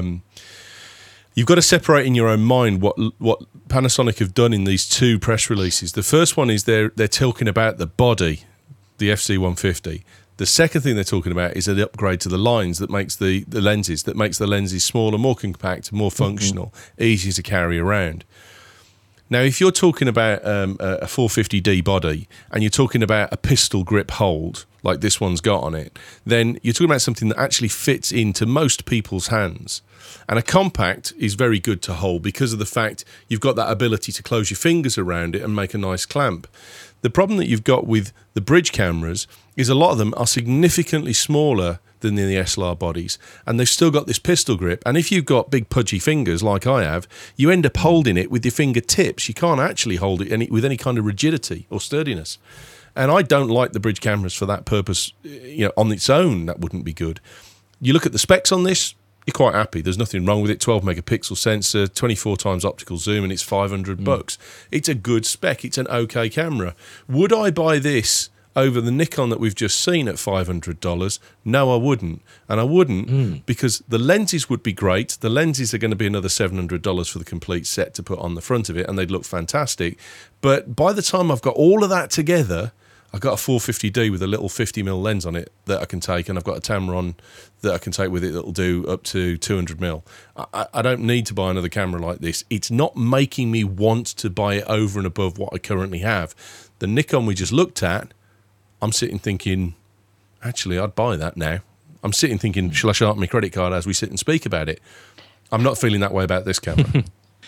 you've got to separate in your own mind what Panasonic have done in these two press releases. The first one is they're talking about the body, the FC150. The second thing they're talking about is an upgrade to the lines that makes the lenses, that makes the lenses smaller, more compact, more functional, easier to carry around. Now, if you're talking about a 450D body and you're talking about a pistol grip hold like this one's got on it, then you're talking about something that actually fits into most people's hands. And a compact is very good to hold because of the fact you've got that ability to close your fingers around it and make a nice clamp. The problem that you've got with the bridge cameras is a lot of them are significantly smaller than the SLR bodies, and they've still got this pistol grip. And if you've got big pudgy fingers like I have, you end up holding it with your fingertips. You can't actually hold it with any kind of rigidity or sturdiness. And I don't like the bridge cameras for that purpose. On its own, that wouldn't be good. You look at the specs on this, you're quite happy. There's nothing wrong with it. 12 megapixel sensor, 24 times optical zoom, and it's $500. It's a good spec. It's an okay camera. Would I buy this over the Nikon that we've just seen at $500? No, I wouldn't. And I wouldn't because the lenses would be great. The lenses are going to be another $700 for the complete set to put on the front of it, and they'd look fantastic. But by the time I've got all of that together, I've got a 450D with a little 50mm lens on it that I can take, and I've got a Tamron that I can take with it that'll do up to 200mm. I don't need to buy another camera like this. It's not making me want to buy it over and above what I currently have. The Nikon we just looked at, I'm sitting thinking, actually, I'd buy that now. I'm sitting thinking, shall I show up my credit card as we sit and speak about it? I'm not feeling that way about this camera.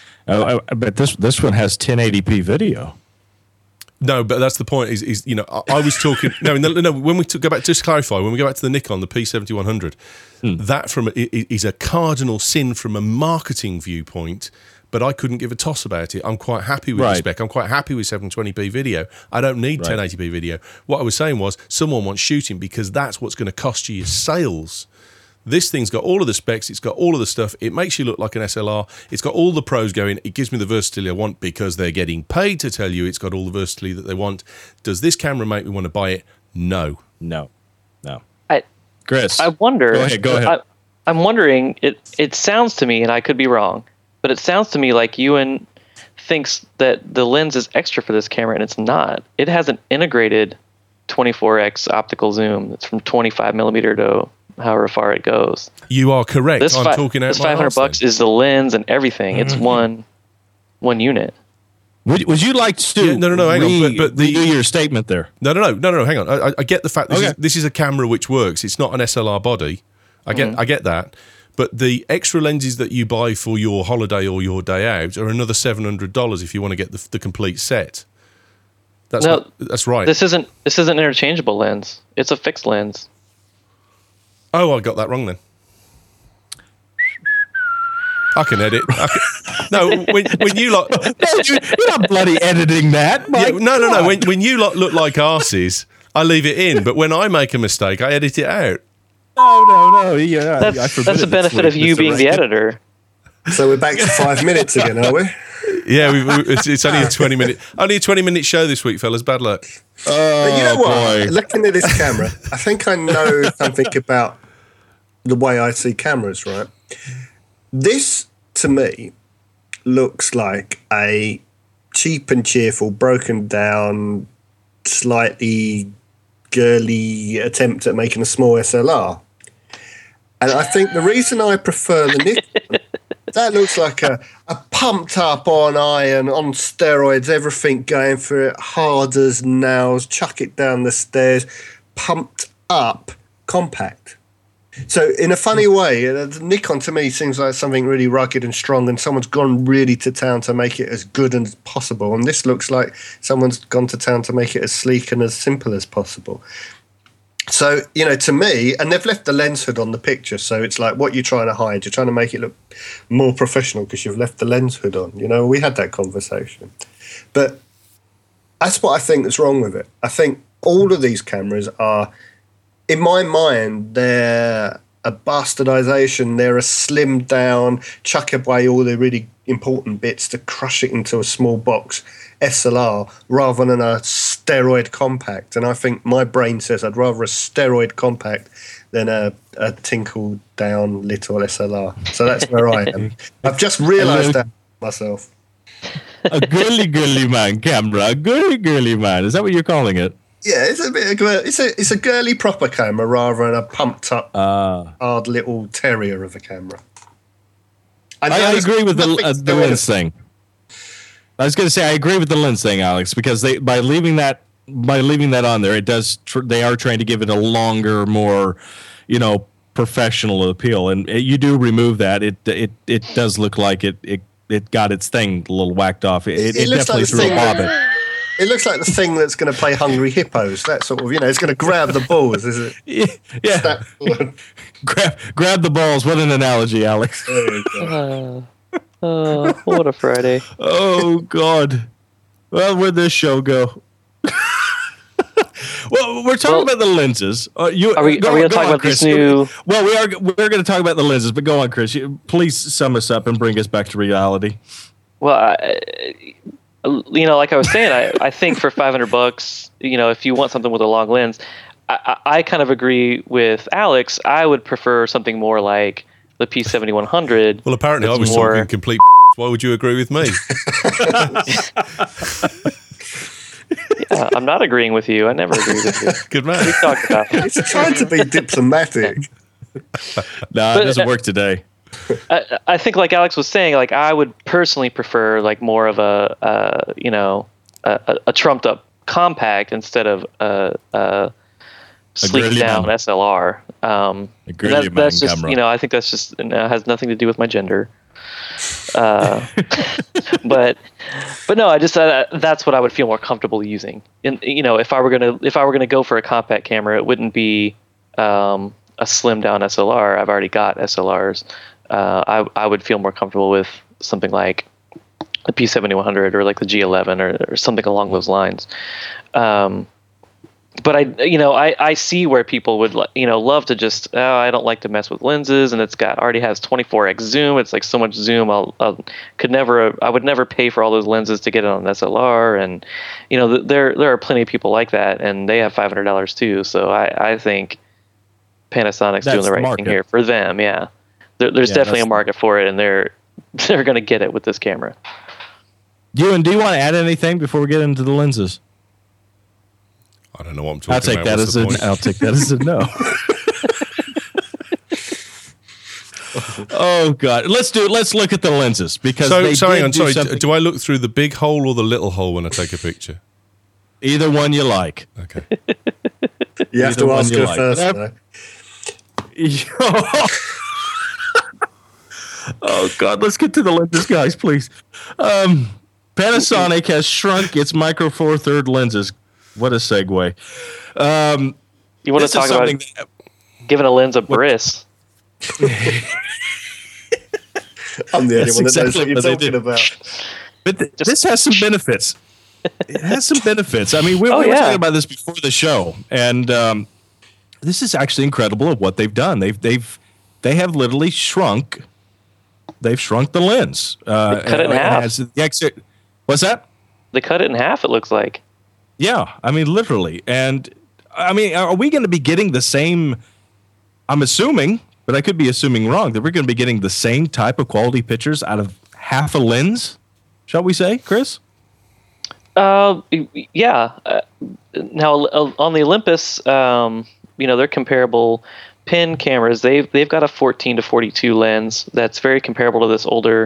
But this one has 1080p video. No, but that's the point. I was talking. No. When we go back, just to clarify, when we go back to the Nikon, the P7100, that is a cardinal sin from a marketing viewpoint. But I couldn't give a toss about it. I'm quite happy with the spec. I'm quite happy with 720p video. I don't need 1080p video. What I was saying was, someone wants shooting because that's what's going to cost you your sales. This thing's got all of the specs. It's got all of the stuff. It makes you look like an SLR. It's got all the pros going. It gives me the versatility I want because they're getting paid to tell you it's got all the versatility that they want. Does this camera make me want to buy it? No. Chris, I wonder. Go ahead. I'm wondering. It sounds to me, and I could be wrong, but it sounds to me like Ewan thinks that the lens is extra for this camera, and it's not. It has an integrated 24x optical zoom. It's from 25mm to however far it goes. You are correct. I'm talking out this $500 is the lens and everything. It's one unit. Would you like to? Hang on. But redo your statement there. No. Hang on. I get the fact this is a camera which works. It's not an SLR body. I get that. But the extra lenses that you buy for your holiday or your day out are another $700 if you want to get the complete set. That's right. This isn't an interchangeable lens. It's a fixed lens. Oh, I got that wrong then. I can edit. No, when you lot... You're not bloody editing that. No. When you lot look like arses, I leave it in. But when I make a mistake, I edit it out. No. Yeah, that's the benefit of you being the editor. So we're back to 5 minutes again, are we? Yeah, it's only a 20-minute show this week, fellas. Bad luck. But you know what? Boy. Looking at this camera, I think I know something about the way I see cameras, right? This, to me, looks like a cheap and cheerful, broken down, slightly girly attempt at making a small SLR. And I think the reason I prefer the Nikon, that looks like a pumped up on iron, on steroids, everything going for it, hard as nails, chuck it down the stairs, pumped up, compact. So in a funny way, the Nikon to me seems like something really rugged and strong, and someone's gone really to town to make it as good as possible. And this looks like someone's gone to town to make it as sleek and as simple as possible. So, to me, and they've left the lens hood on the picture, so it's like what you're trying to hide. You're trying to make it look more professional because you've left the lens hood on. We had that conversation. But that's what I think is wrong with it. I think all of these cameras are, in my mind, they're a bastardization. They're a slimmed down, chuck away all the really important bits to crush it into a small box SLR rather than a steroid compact. And I think my brain says I'd rather a steroid compact than a tinkled down little SLR. So that's where I am. I've just realised that myself. A girly man camera. A girly man. Is that what you're calling it? Yeah, it's a bit of it's a girly proper camera rather than a pumped up hard little terrier of a camera. I agree with the lens thing. I was going to say I agree with the lens thing, Alex, because by leaving that on there, it does. They are trying to give it a longer, more, professional appeal, and you do remove that. It does look like it got its thing a little whacked off. It definitely threw a bob at. It looks like the thing that's going to play Hungry Hippos. That sort of, it's going to grab the balls, is it? Yeah. grab the balls. What an analogy, Alex. What a Friday. Oh, God. Well, where'd this show go? Well, we're talking about the lenses. Are we going to talk about Chris. this new... Well, we're going to talk about the lenses, but go on, Chris. Please sum us up and bring us back to reality. Well, like I was saying, I think for $500, if you want something with a long lens, I kind of agree with Alex. I would prefer something more like the P7100. Well, apparently I was talking complete. Why would you agree with me? Yeah, I'm not agreeing with you. I never agree with you. Good man. We talked about it. It's trying to be diplomatic. No, it doesn't work today. I think, like Alex was saying, like I would personally prefer like more of a trumped up compact instead of a sleek down SLR. That's just camera. I think that's just has nothing to do with my gender. But no, I just that's what I would feel more comfortable using. And if I were gonna go for a compact camera, it wouldn't be a slim down SLR. I've already got SLRs. I would feel more comfortable with something like the P7100 or like the G11 or something along those lines. But I see where people would love to just I don't like to mess with lenses, and already has 24x zoom. It's like so much zoom. I would never pay for all those lenses to get it on an SLR, and there are plenty of people like that, and they have $500 too. So I think Panasonic's doing the right thing here for them. Yeah, there's definitely a market for it, and they're going to get it with this camera. Ewan, do you want to add anything before we get into the lenses? I don't know what I'm talking I'll take about. I'll take that as a no. Oh God, let's look at the lenses because hang on. Sorry, do I look through the big hole or the little hole when I take a picture? Either one you like. Okay. You have to ask her first. Oh God, let's get to the lenses, guys, please. Panasonic has shrunk its Micro Four Third lenses. What a segue. You want to talk about giving a lens a bris? I'm the only one that knows what you're talking about. But this has some benefits. It has some benefits. I mean, we were talking about this before the show, and this is actually incredible of what they've done. They have literally shrunk. They've shrunk the lens. They cut it in half. What's that? They cut it in half. It looks like. Yeah, I mean, literally. And, I mean, are we going to be getting the same, I'm assuming, but I could be assuming wrong, that we're going to be getting the same type of quality pictures out of half a lens, shall we say, Chris? Yeah. Now, on the Olympus, they're comparable pen cameras. They've got a 14 to 42 lens that's very comparable to this older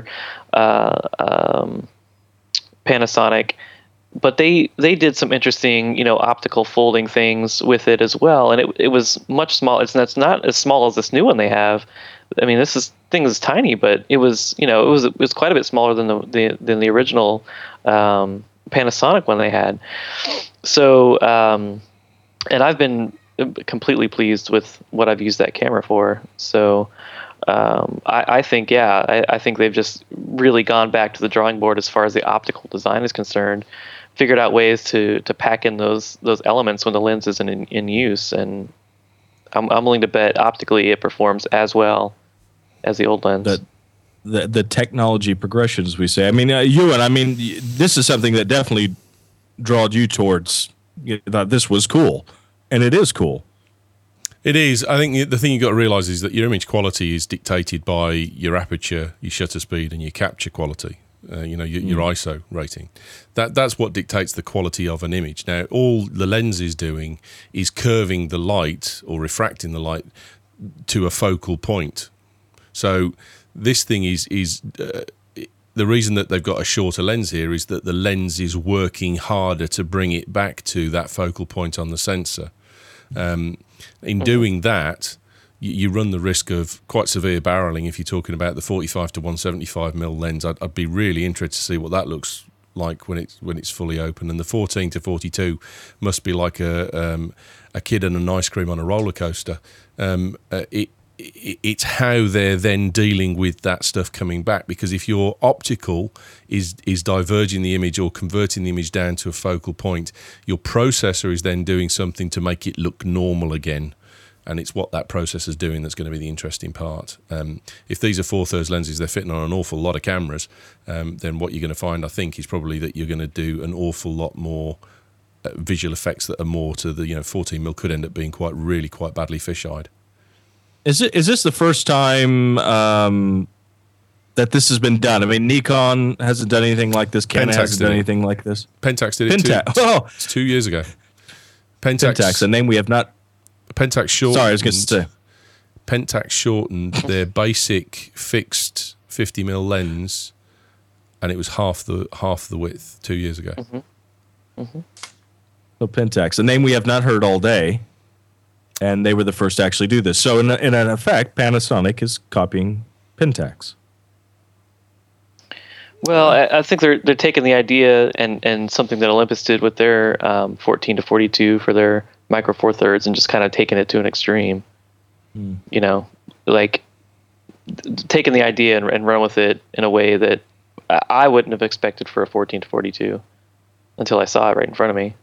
Panasonic. But they did some interesting, optical folding things with it as well, and it was much smaller. It's not as small as this new one they have. I mean, thing is tiny, but it was quite a bit smaller than the original Panasonic one they had. So, and I've been completely pleased with what I've used that camera for. So, I think I think they've just really gone back to the drawing board as far as the optical design is concerned. Figured out ways to pack in those elements when the lens isn't in use, and I'm willing to bet optically it performs as well as the old lens. the technology progressions we say. I mean, this is something that definitely drawed you towards that this was cool, and it is cool. It is. I think the thing you've got to realise is that your image quality is dictated by your aperture, your shutter speed, and your capture quality. Your ISO rating. That's what dictates the quality of an image. Now, all the lens is doing is curving the light or refracting the light to a focal point. So this thing is the reason that they've got a shorter lens here is that the lens is working harder to bring it back to that focal point on the sensor. In doing that, you run the risk of quite severe barreling if you're talking about the 45 to 175mm lens. I'd be really interested to see what that looks like when it's fully open. And the 14 to 42 must be like a kid and an ice cream on a roller coaster. It's how they're then dealing with that stuff coming back, because if your optical is diverging the image or converting the image down to a focal point, your processor is then doing something to make it look normal again. And it's what that processor's doing that's going to be the interesting part. If these are 4/3 lenses, they're fitting on an awful lot of cameras, then what you're going to find, I think, is probably that you're going to do an awful lot more visual effects that are more to the 14mm could end up being quite badly fisheyed. Is this the first time that this has been done? I mean, Nikon hasn't done anything like this. Canon hasn't done anything like this. Pentax did it. It's 2 years ago. Pentax, a name we have not. Pentax shortened. Sorry, I was going to say. Pentax shortened their basic fixed 50mm lens, and it was half the width 2 years ago. So Pentax, a name we have not heard all day, and they were the first to actually do this. So in effect, Panasonic is copying Pentax. Well, I think they're taking the idea and something that Olympus did with their 14 to 42 for their micro 4/3 and just kind of taking it to an extreme. Like taking the idea and run with it in a way that I wouldn't have expected for a 14 to 42 until I saw it right in front of me.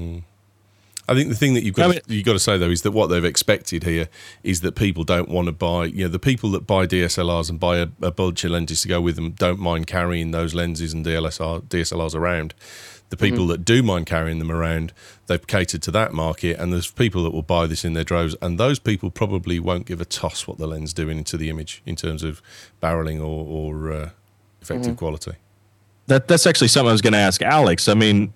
I think the thing that you've got to say, though, is that what they've expected here is that people don't want to buy, the people that buy DSLRs and buy a bunch of lenses to go with them don't mind carrying those lenses and DSLRs around. The people that do mind carrying them around, they've catered to that market, and there's people that will buy this in their droves, and those people probably won't give a toss what the lens is doing into the image in terms of barreling or effective quality. That's actually something I was going to ask Alex. I mean,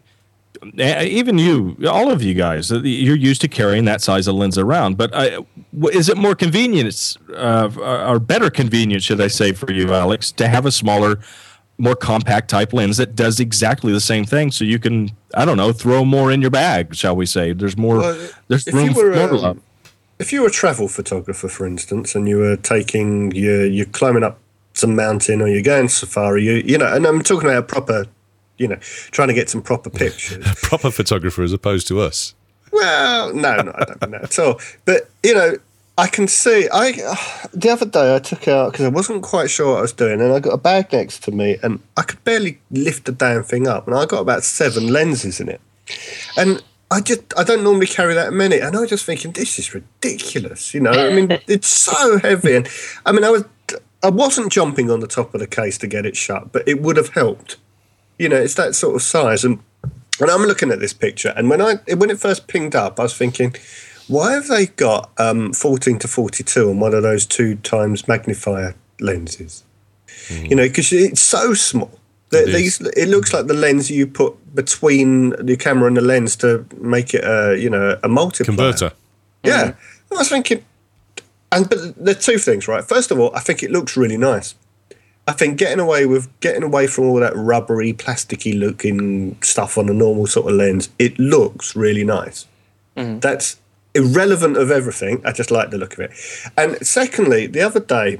even you, all of you guys, you're used to carrying that size of lens around, but is it more convenient, or better convenient, should I say, for you, Alex, to have a smaller, more compact type lens that does exactly the same thing, so you can, I don't know, throw more in your bag, shall we say? There's more. There's room for more. If you were a travel photographer, for instance, and you were taking you're climbing up some mountain, or you're going safari, and I'm talking about a proper, trying to get some proper pictures. A proper photographer as opposed to us. Well, no, I don't mean that at all. But I can see. The other day I took out, because I wasn't quite sure what I was doing, and I got a bag next to me, and I could barely lift the damn thing up, and I got about 7 lenses in it, and I don't normally carry that many, and I was just thinking, this is ridiculous. I mean, it's so heavy, and I mean, I wasn't jumping on the top of the case to get it shut, but it would have helped. It's that sort of size, and I'm looking at this picture, and when it first pinged up, I was thinking, why have they got 14 to 42 on one of those 2x magnifier lenses? Because it's so small. It looks like the lens you put between the camera and the lens to make it a multiplier. Converter. Yeah. I was thinking, but there's two things, right? First of all, I think it looks really nice. I think getting away from all that rubbery, plasticky looking stuff on a normal sort of lens, it looks really nice. That's irrelevant of everything. I just like the look of it. And secondly, the other day,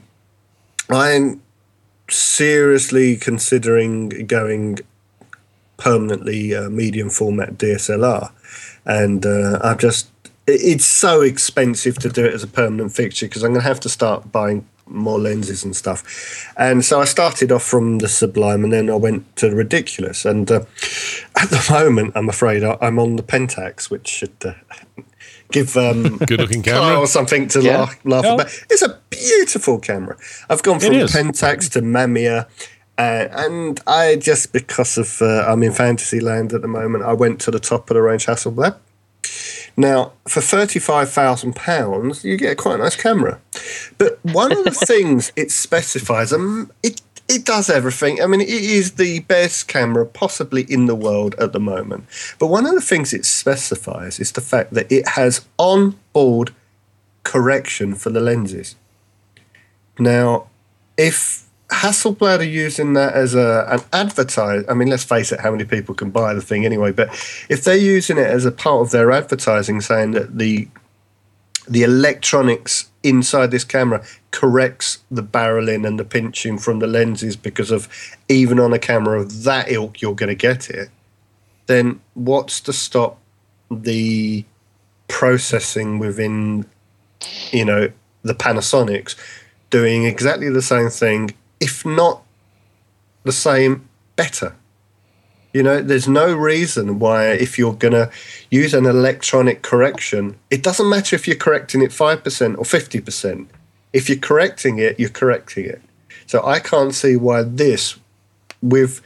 I'm seriously considering going permanently medium format DSLR, and it's so expensive to do it as a permanent fixture, because I'm going to have to start buying more lenses and stuff. And so I started off from the Sublime, and then I went to the Ridiculous, and at the moment I'm afraid I'm on the Pentax, which should give Good-looking camera Carl something to laugh about. It's a beautiful camera. I've gone from Pentax to Mamiya, and I just because of I'm in Fantasyland at the moment, I went to the top of the range Hasselblad. Now, for £35,000, you get quite a nice camera. But one of the things it specifies, it does everything. I mean, it is the best camera possibly in the world at the moment. But one of the things it specifies is the fact that it has on-board correction for the lenses. Now, if Hasselblad are using that as an advertise. I mean, let's face it, how many people can buy the thing anyway? But if they're using it as a part of their advertising, saying that the electronics inside this camera corrects the barreling and the pinching from the lenses because of even on a camera of that ilk you're going to get it, then what's to stop the processing within, the Panasonics doing exactly the same thing, if not the same, better? There's no reason why, if you're going to use an electronic correction, it doesn't matter if you're correcting it 5% or 50%. If you're correcting it, you're correcting it. So I can't see why this, with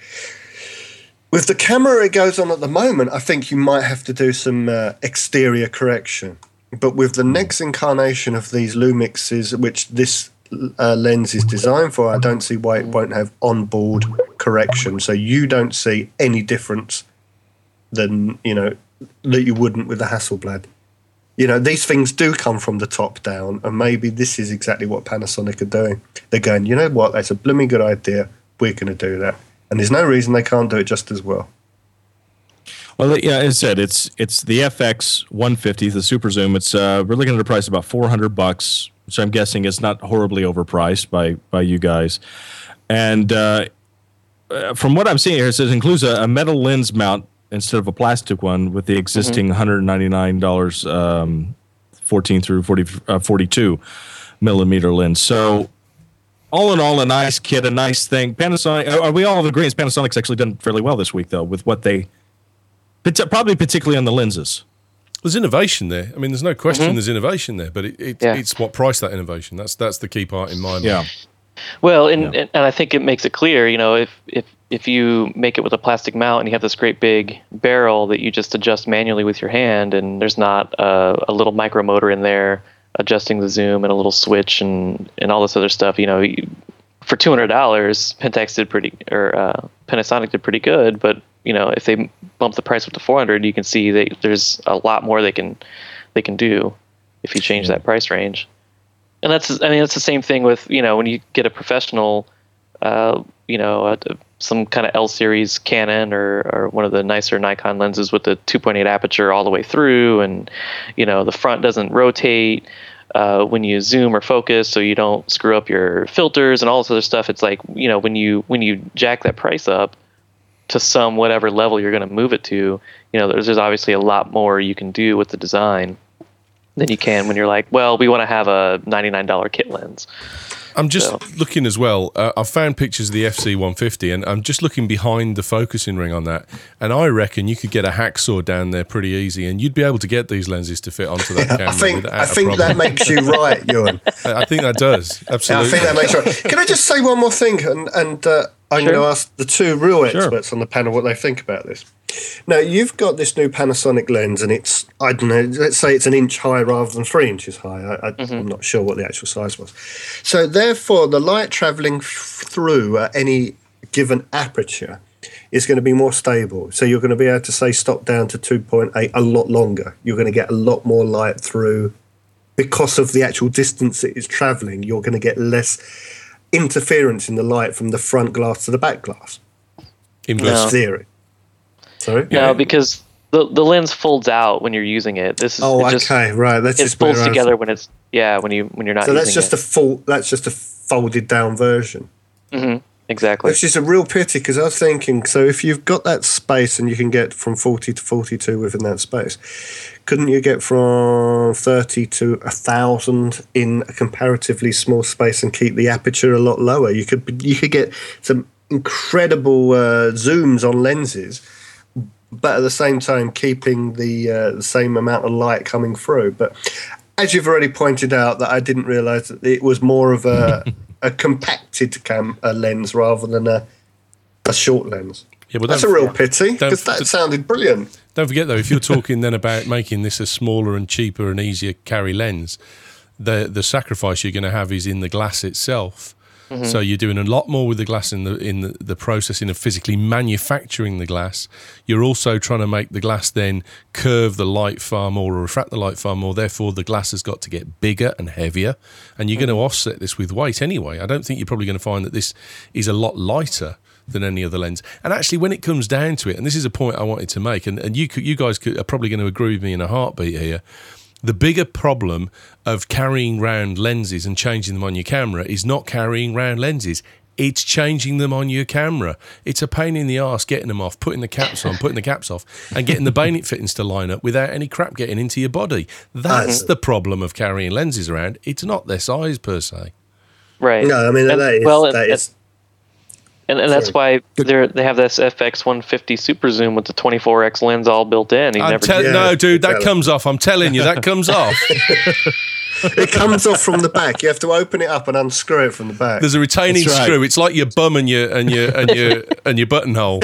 the camera it goes on at the moment, I think you might have to do some exterior correction. But with the next incarnation of these Lumixes, which this lens is designed for, I don't see why it won't have onboard correction. So you don't see any difference than, that you wouldn't with the Hasselblad. These things do come from the top down, and maybe this is exactly what Panasonic are doing. They're going, you know what, that's a blooming good idea. We're going to do that. And there's no reason they can't do it just as well. Well, yeah, as I said, it's the FX 150, the Super Zoom. It's we're looking at a price of about $400, which I'm guessing is not horribly overpriced by you guys. And from what I'm seeing here, it says it includes a metal lens mount instead of a plastic one with the existing $199 14 through 42 millimeter lens. So all in all, a nice kit, a nice thing. Panasonic, are we all agree Panasonic's actually done fairly well this week, though, with what they, probably particularly on the lenses. There's innovation there. I mean, there's no question there's innovation there, but it's what price that innovation. That's the key part in my mind. Yeah. Well, and I think it makes it clear, if you make it with a plastic mount and you have this great big barrel that you just adjust manually with your hand, and there's not a little micro motor in there adjusting the zoom and a little switch and all this other stuff, for $200, Panasonic did pretty good, but if they bump the price up to $400, you can see that there's a lot more they can do if you change that price range. And that's the same thing with, when you get a professional, some kind of L series Canon or one of the nicer Nikon lenses with the 2.8 aperture all the way through, and the front doesn't rotate when you zoom or focus, so you don't screw up your filters and all this other stuff. It's like, when you jack that price up to some whatever level you're going to move it to, there's obviously a lot more you can do with the design than you can when you're like, well, we want to have a $99 kit lens. I'm just looking as well. I've found pictures of the FC150, and I'm just looking behind the focusing ring on that. And I reckon you could get a hacksaw down there pretty easy, and you'd be able to get these lenses to fit onto that camera. I think that makes you right, Ewan. I think that does. Absolutely. I think that makes you right. Can I just say one more thing? And I'm going to ask the two real experts on the panel what they think about this. Now, you've got this new Panasonic lens, and it's, I don't know, let's say it's an inch high rather than 3 inches high. I'm not sure what the actual size was. So, therefore, the light travelling through at any given aperture is going to be more stable. So, you're going to be able to, say, stop down to 2.8 a lot longer. You're going to get a lot more light through because of the actual distance it is travelling. You're going to get less interference in the light from the front glass to the back glass. In theory. Sorry? No, because the lens folds out when you're using it. This is right. That's it just folds together when it's when you're not. So using that's just a folded down version. Mm-hmm. Exactly. Which is a real pity, because I was thinking, so if you've got that space and you can get from 40 to 42 within that space, couldn't you get from 30 to 1,000 in a comparatively small space and keep the aperture a lot lower? You could get some incredible zooms on lenses but at the same time keeping the same amount of light coming through. But as you've already pointed out, that I didn't realise that it was more of a compacted lens rather than a short lens. Yeah, well, that's a real pity, because that sounded brilliant. Don't forget, though, if you're talking then about making this a smaller and cheaper and easier carry lens, the sacrifice you're going to have is in the glass itself. Mm-hmm. So you're doing a lot more with the glass in the processing of physically manufacturing the glass. You're also trying to make the glass then curve the light far more or refract the light far more. Therefore, the glass has got to get bigger and heavier. And you're going to offset this with weight anyway. I don't think you're probably going to find that this is a lot lighter than any other lens. And actually, when it comes down to it, and this is a point I wanted to make, and you guys are probably going to agree with me in a heartbeat here, the bigger problem of carrying round lenses and changing them on your camera is not carrying round lenses. It's changing them on your camera. It's a pain in the arse getting them off, putting the caps on, putting the caps off, and getting the bayonet fittings to line up without any crap getting into your body. That's the problem of carrying lenses around. It's not their size per se. Right. No, I mean, that is And that's why they have this FX150 Super Zoom with the 24x lens all built in. No, dude, that comes off. I'm telling you, that comes off. It comes off from the back. You have to open it up and unscrew it from the back. There's a retaining screw. It's like your bum and your buttonhole.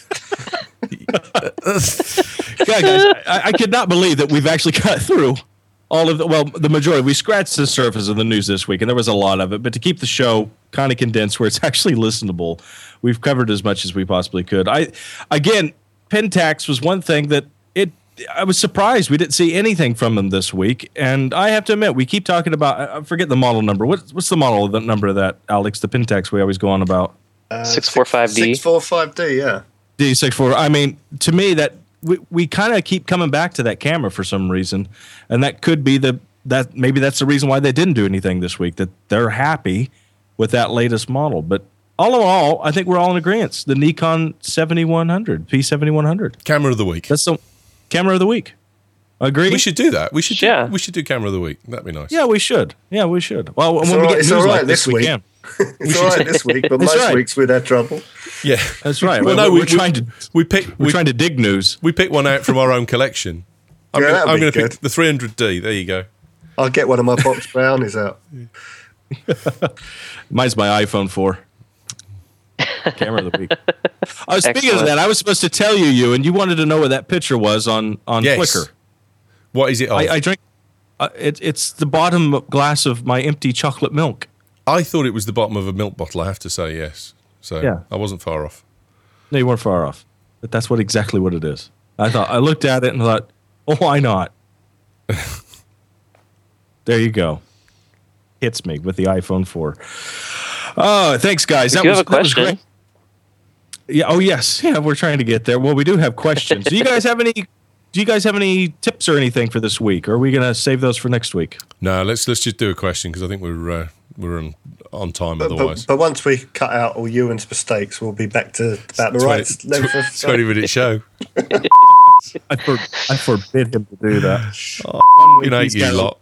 Yeah, guys, I could not believe that we've actually got through all of the majority. We scratched the surface of the news this week, and there was a lot of it. But to keep the show kind of condensed, where it's actually listenable, we've covered as much as we possibly could. Pentax was one thing that I was surprised we didn't see anything from them this week. And I have to admit, we keep talking about. I forget the model number. What's the model? The number of that, Alex? The Pentax we always go on about. 645D. 645D, yeah. D64. I mean, to me that. We kind of keep coming back to that camera for some reason, and that could be maybe that's the reason why they didn't do anything this week. That they're happy with that latest model. But all in all, I think we're all in agreement. The Nikon 7100, P7100, camera of the week. That's the camera of the week. Agree? We should do that. We should do camera of the week. That'd be nice. Yeah, we should. Well, when it's all right this week. It's all right this week, but most weeks we'd have trouble. Yeah, that's right. Well, we're trying to dig news. We pick one out from our own collection. I'm going to pick the 300D. There you go. I'll get one of my box brownies out. Mine's my iPhone 4. Camera of the week. Speaking of that, I was supposed to tell you, and you wanted to know what that picture was on Flickr. What is it? I drink. It's the bottom glass of my empty chocolate milk. I thought it was the bottom of a milk bottle, I have to say, yes. So yeah. I wasn't far off. No, you weren't far off. But that's exactly what it is. I looked at it and thought, oh, why not? There you go. Hits me with the iPhone 4. Oh, thanks, guys. You have a question? That was great. Yeah. Oh, yes. Yeah, we're trying to get there. Well, we do have questions. Do you guys have any tips or anything for this week? Or are we going to save those for next week? No, let's just do a question, because I think we're on time otherwise. But once we cut out all Ewan's mistakes, we'll be back to about the right length of 20-minute show. I forbid him to do that. You know, you lot.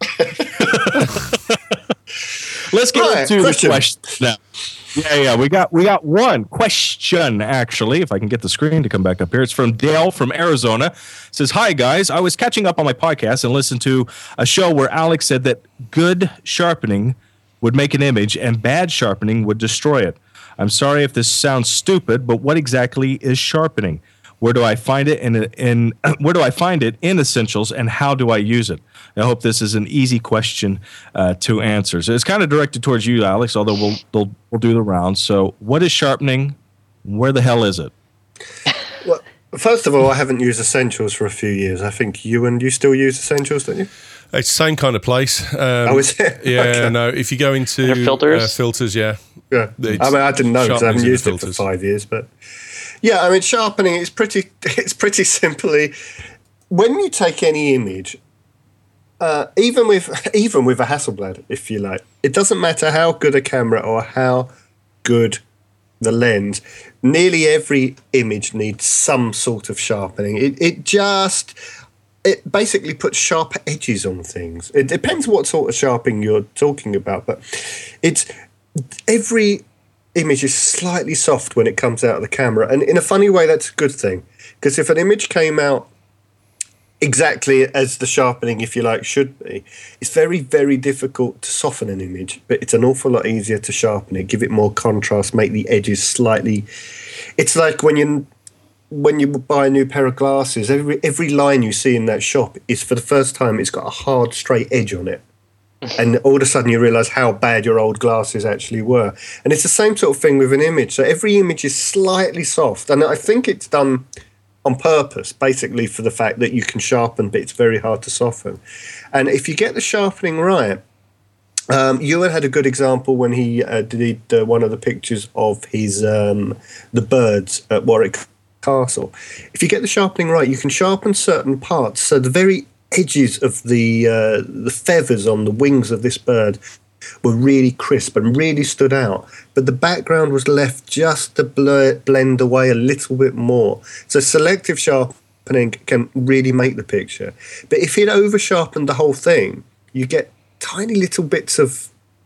Let's get into the questions now. Yeah. We got one question, actually, if I can get the screen to come back up here. It's from Dale from Arizona. It says, hi, guys. I was catching up on my podcast and listened to a show where Alex said that good sharpening would make an image and bad sharpening would destroy it. I'm sorry if this sounds stupid, but what exactly is sharpening? Where do I find it in Essentials, and how do I use it? I hope this is an easy question to answer. So it's kind of directed towards you, Alex, although we'll do the round. So what is sharpening? Where the hell is it? Well, first of all, I haven't used Essentials for a few years. I think you still use Essentials, don't you? It's the same kind of place. Is it? Yeah, okay. No. If you go into filters, yeah. Yeah. I didn't know because I haven't used it for 5 years, but yeah, I mean, sharpening it's pretty simply when you take any image, even with a Hasselblad, if you like, it doesn't matter how good a camera or how good the lens. Nearly every image needs some sort of sharpening. It basically puts sharper edges on things. It depends what sort of sharpening you're talking about, but every image is slightly soft when it comes out of the camera, and in a funny way, that's a good thing Because if an image came out exactly as the sharpening, if you like, should be, it's very, very difficult to soften an image, but it's an awful lot easier to sharpen it, give it more contrast, make the edges slightly... It's like when you buy a new pair of glasses, every line you see in that shop is, for the first time, it's got a hard, straight edge on it. And all of a sudden you realise how bad your old glasses actually were. And it's the same sort of thing with an image. So every image is slightly soft. And I think it's done on purpose, basically for the fact that you can sharpen, but it's very hard to soften. And if you get the sharpening right, Ewan had a good example when he did one of the pictures of his the birds at Warwick Castle. If you get the sharpening right, you can sharpen certain parts. So the very edges of the feathers on the wings of this bird were really crisp and really stood out, but the background was left just to blend away a little bit more. So selective sharpening can really make the picture. But if it over sharpened the whole thing, you get tiny little bits of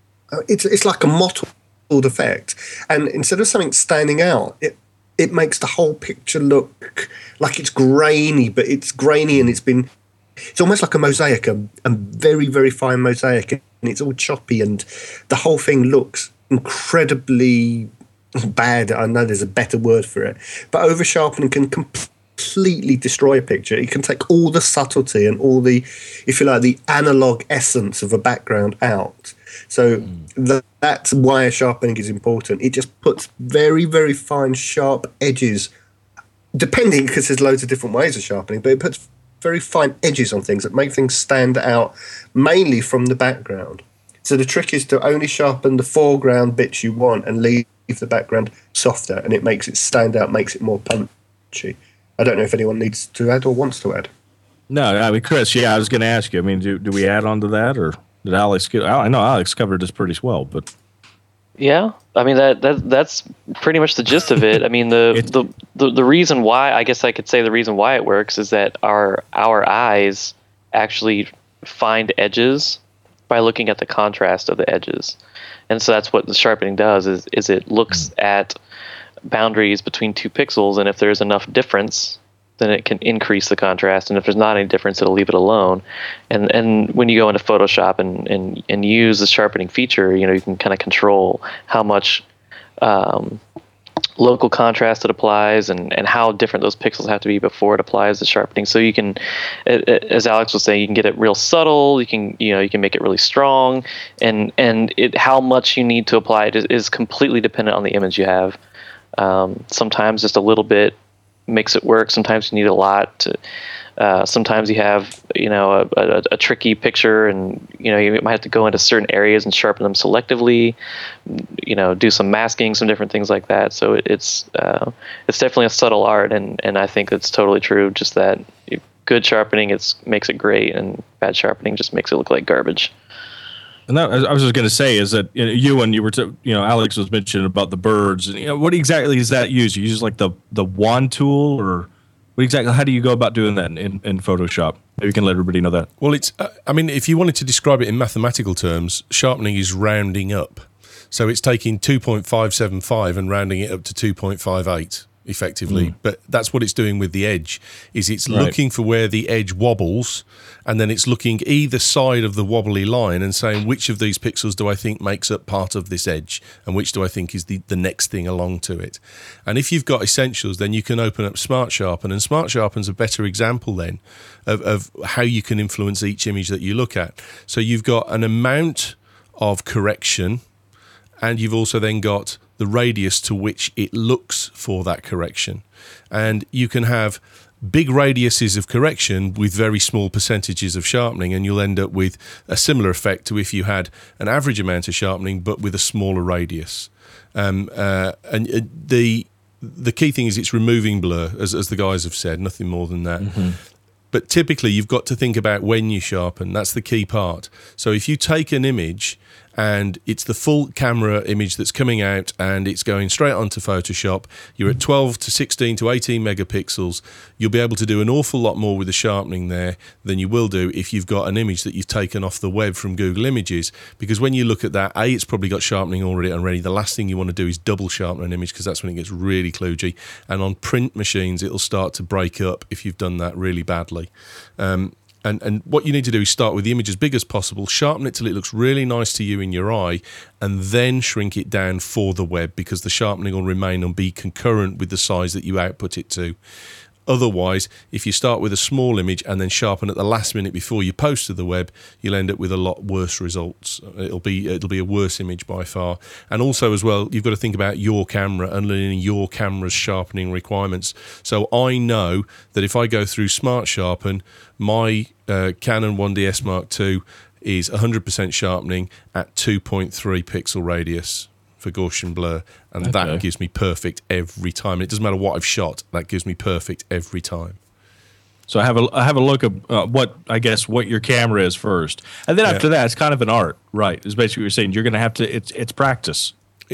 it's like a mottled effect, and instead of something standing out, it makes the whole picture look like it's grainy, but it's grainy and it's almost like a mosaic, a very, very fine mosaic, and it's all choppy, and the whole thing looks incredibly bad. I know there's a better word for it, but over sharpening can completely destroy a picture. It can take all the subtlety and all the, if you like, the analog essence of a background out. So that's why sharpening is important. It just puts very, very fine, sharp edges, depending, because there's loads of different ways of sharpening, but it puts very fine edges on things that make things stand out mainly from the background. So the trick is to only sharpen the foreground bits you want and leave the background softer, and it makes it stand out, makes it more punchy. I don't know if anyone needs to add or wants to add. No, I mean, Chris, yeah, I was going to ask you. I mean, do we add on to that, or did Alex get... I know Alex covered this pretty well, but... Yeah, I mean that's pretty much the gist of it. I mean the reason why, I guess I could say the reason why it works is that our eyes actually find edges by looking at the contrast of the edges, and so that's what the sharpening does. Is it looks at boundaries between two pixels, and if there's enough difference, then it can increase the contrast, and if there's not any difference, it'll leave it alone. And when you go into Photoshop and use the sharpening feature, you can kind of control how much local contrast it applies, and how different those pixels have to be before it applies the sharpening. So you can, as Alex was saying, you can get it real subtle. You can make it really strong, and how much you need to apply it is completely dependent on the image you have. Sometimes just a little bit makes it work. Sometimes you need a lot. Sometimes you have a tricky picture, and you might have to go into certain areas and sharpen them selectively. Do some masking, some different things like that. So it's definitely a subtle art, and I think it's totally true. Just that good sharpening makes it great, and bad sharpening just makes it look like garbage. And that, I was just going to say, is that you were Alex was mentioning about the birds, and what exactly is that used? You use like the wand tool, or what exactly? How do you go about doing that in Photoshop? Maybe you can let everybody know that. Well, it's I mean, if you wanted to describe it in mathematical terms, sharpening is rounding up. So it's taking 2.575 and rounding it up to 2.58. Effectively, but that's what it's doing with the edge. Is it's looking for where the edge wobbles, and then it's looking either side of the wobbly line and saying which of these pixels do I think makes up part of this edge, and which do I think is the next thing along to it. And if you've got essentials, then you can open up Smart Sharpen, and Smart Sharpen's a better example then of how you can influence each image that you look at. So you've got an amount of correction, and you've also then got the radius to which it looks for that correction. And you can have big radiuses of correction with very small percentages of sharpening, and you'll end up with a similar effect to if you had an average amount of sharpening but with a smaller radius. And the key thing is it's removing blur, as the guys have said, nothing more than that. Mm-hmm. But typically you've got to think about when you sharpen. That's the key part. So if you take an image and it's the full camera image that's coming out, and it's going straight onto Photoshop. You're at 12 to 16 to 18 megapixels. You'll be able to do an awful lot more with the sharpening there than you will do if you've got an image that you've taken off the web from Google Images, because when you look at that, it's probably got sharpening already. The last thing you want to do is double sharpen an image, because that's when it gets really kludgy, and on print machines it'll start to break up if you've done that really badly. And what you need to do is start with the image as big as possible, sharpen it till it looks really nice to you in your eye, and then shrink it down for the web, because the sharpening will remain and be concurrent with the size that you output it to. Otherwise, if you start with a small image and then sharpen at the last minute before you post to the web, you'll end up with a lot worse results. It'll be a worse image by far. And also as well, you've got to think about your camera and learning your camera's sharpening requirements. So I know that if I go through Smart Sharpen, my Canon 1DS Mark II is 100% sharpening at 2.3 pixel radius for Gaussian blur, and that gives me perfect every time. And it doesn't matter what I've shot; that gives me perfect every time. So I have a look at what your camera is first, and then after that, it's kind of an art, right? Is basically what you're saying. You're going to have to. It's practice.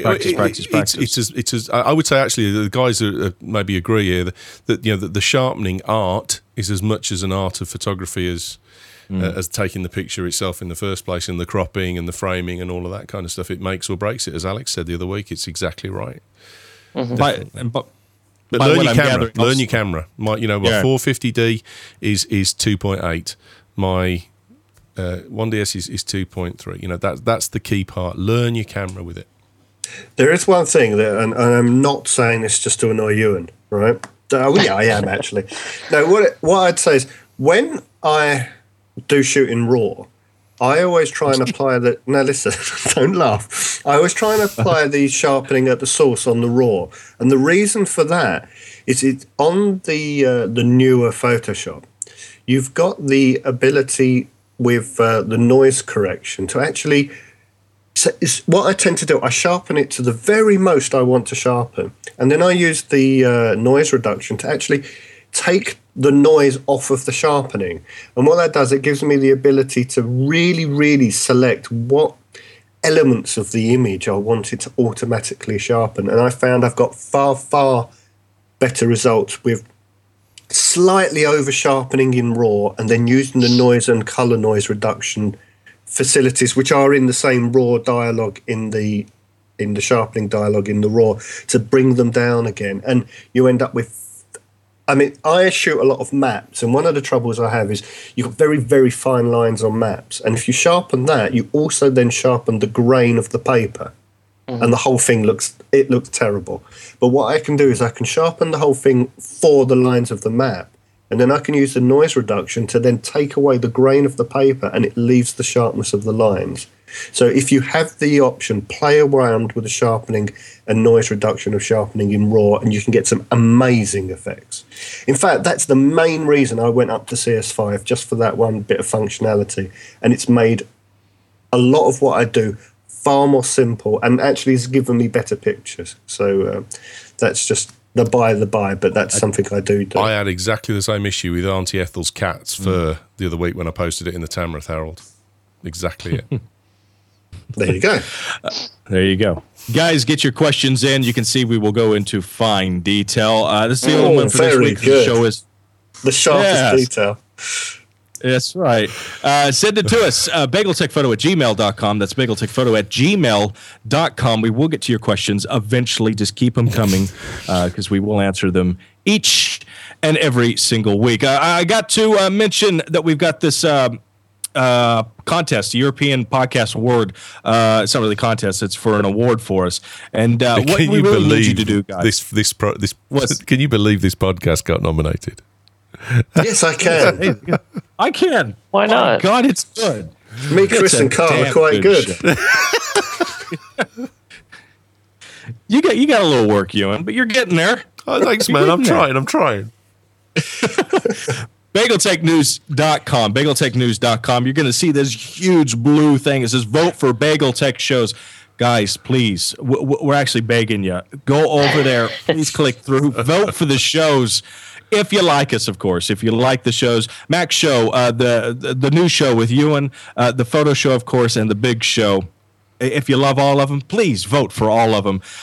Practice. I would say actually the guys that maybe agree here that the sharpening art is as much as an art of photography as taking the picture itself in the first place, and the cropping and the framing and all of that kind of stuff. It makes or breaks it, as Alex said the other week. It's exactly right. Mm-hmm. But learn your camera. Learn your camera. My 450D is 2.8. My 1DS is 2.3. That's the key part. Learn your camera with it. There is one thing that, and I'm not saying this just to annoy Ewan, right? Yeah, I am actually. No, what I'd say is when I do shoot in RAW, I always try and apply the. No, listen, don't laugh. I always try and apply the sharpening at the source on the RAW, and the reason for that is it on the newer Photoshop, you've got the ability with the noise correction to actually. So what I tend to do, I sharpen it to the very most I want to sharpen, and then I use the noise reduction to actually take the noise off of the sharpening. And what that does, it gives me the ability to really, really select what elements of the image I want it to automatically sharpen. And I found I've got far, far better results with slightly over sharpening in RAW and then using the noise and color noise reduction facilities, which are in the same RAW dialogue in the sharpening dialogue in the RAW, to bring them down again. And you end up with, I shoot a lot of maps, and one of the troubles I have is you've got very, very fine lines on maps. And if you sharpen that, you also then sharpen the grain of the paper. Mm-hmm. And the whole thing looks terrible. But what I can do is I can sharpen the whole thing for the lines of the map. And then I can use the noise reduction to then take away the grain of the paper, and it leaves the sharpness of the lines. So if you have the option, play around with the sharpening and noise reduction of sharpening in RAW, and you can get some amazing effects. In fact, that's the main reason I went up to CS5, just for that one bit of functionality. And it's made a lot of what I do far more simple, and actually has given me better pictures. So that's just the by, but that's something I do. I had exactly the same issue with Auntie Ethel's cat's fur the other week when I posted it in the Tamworth Herald. Exactly it. There you go. There you go. Guys, get your questions in. You can see we will go into fine detail. This is the only one for this week. Good. The show is the sharpest detail. That's right. Send it to us, bageltechphoto@gmail.com. That's bageltechphoto@gmail.com. We will get to your questions eventually. Just keep them coming, because we will answer them each and every single week. I got to mention that we've got this contest, the European Podcast Award. It's not really a contest; it's for an award for us. And what we really need you to do, guys, this can you believe this podcast got nominated? Yes, I can. I can. Why not? Oh, God, it's good. Me, Chris, and Carl are quite good. You got a little work, Ewan, but you're getting there. Oh, thanks, man. I'm trying. BagelTechNews.com. BagelTechNews.com. You're going to see this huge blue thing. It says vote for Bagel Tech Shows. Guys, please, we're actually begging you. Go over there. Please click through. Vote for the shows. If you like us, of course. If you like the shows. Mac Show, the new show with Ewan, the photo show, of course, and the big show. If you love all of them, please vote for all of them.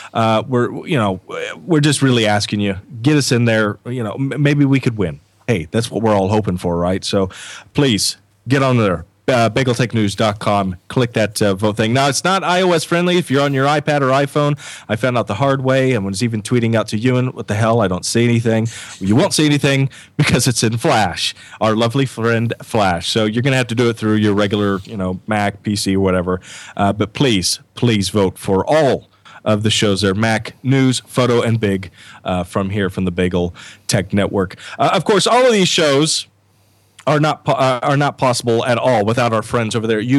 We're just really asking you, get us in there. Maybe we could win. Hey, that's what we're all hoping for, right? So please get on there. BagelTechNews.com. Click that vote thing. Now, it's not iOS friendly if you're on your iPad or iPhone. I found out the hard way and was even tweeting out to Ewan, what the hell? I don't see anything. You won't see anything because it's in Flash, our lovely friend Flash. So you're going to have to do it through your regular, Mac, PC, or whatever. But please vote for all of the shows there. Mac, News, Photo, and Big from the Bagel Tech Network. Of course, all of these shows are not possible at all without our friends over there at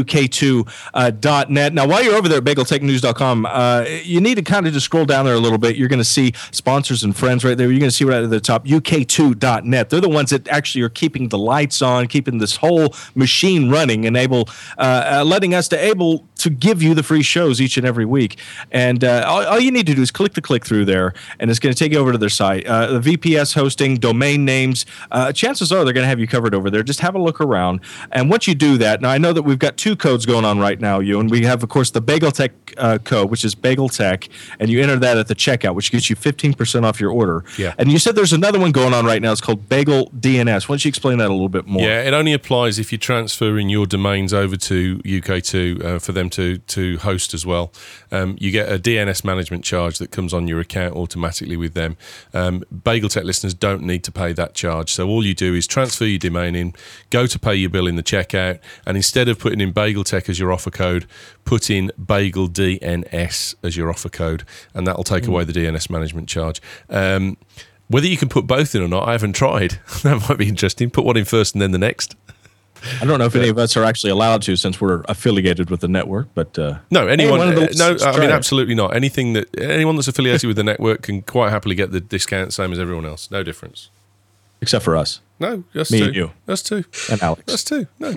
UK2.net. Now, while you're over there at BagelTechNews.com, you need to kind of just scroll down there a little bit. You're going to see sponsors and friends right there. You're going to see right at the top, UK2.net. They're the ones that actually are keeping the lights on, keeping this whole machine running, and letting us able to give you the free shows each and every week. And all you need to do is click through there, and it's going to take you over to their site. The VPS hosting, domain names, chances are they're going to have you covered over there. Just have a look around. And once you do that, now I know that we've got two codes going on right now, Ewan. We have, of course, the Bagel Tech code, which is Bagel Tech, and you enter that at the checkout, which gets you 15% off your order. Yeah. And you said there's another one going on right now. It's called Bagel DNS. Why don't you explain that a little bit more? Yeah, it only applies if you're transferring your domains over to UK2 for them to host as well. You get a DNS management charge that comes on your account automatically with them. Bagel Tech listeners don't need to pay that charge. So all you do is transfer your domain in, go to pay your bill in the checkout, and instead of putting in Bagel Tech as your offer code, put in Bagel DNS as your offer code, and that'll take away the DNS management charge. Whether you can put both in or not, I haven't tried. That might be interesting. Put one in first and then the next. I don't know if any of us are actually allowed to, since we're affiliated with the network. But no, anyone. No, I mean, absolutely not. Anyone that's affiliated with the network can quite happily get the discount, same as everyone else. No difference, except for us. No, that's Me two. and you. That's two. And Alex. That's two. No,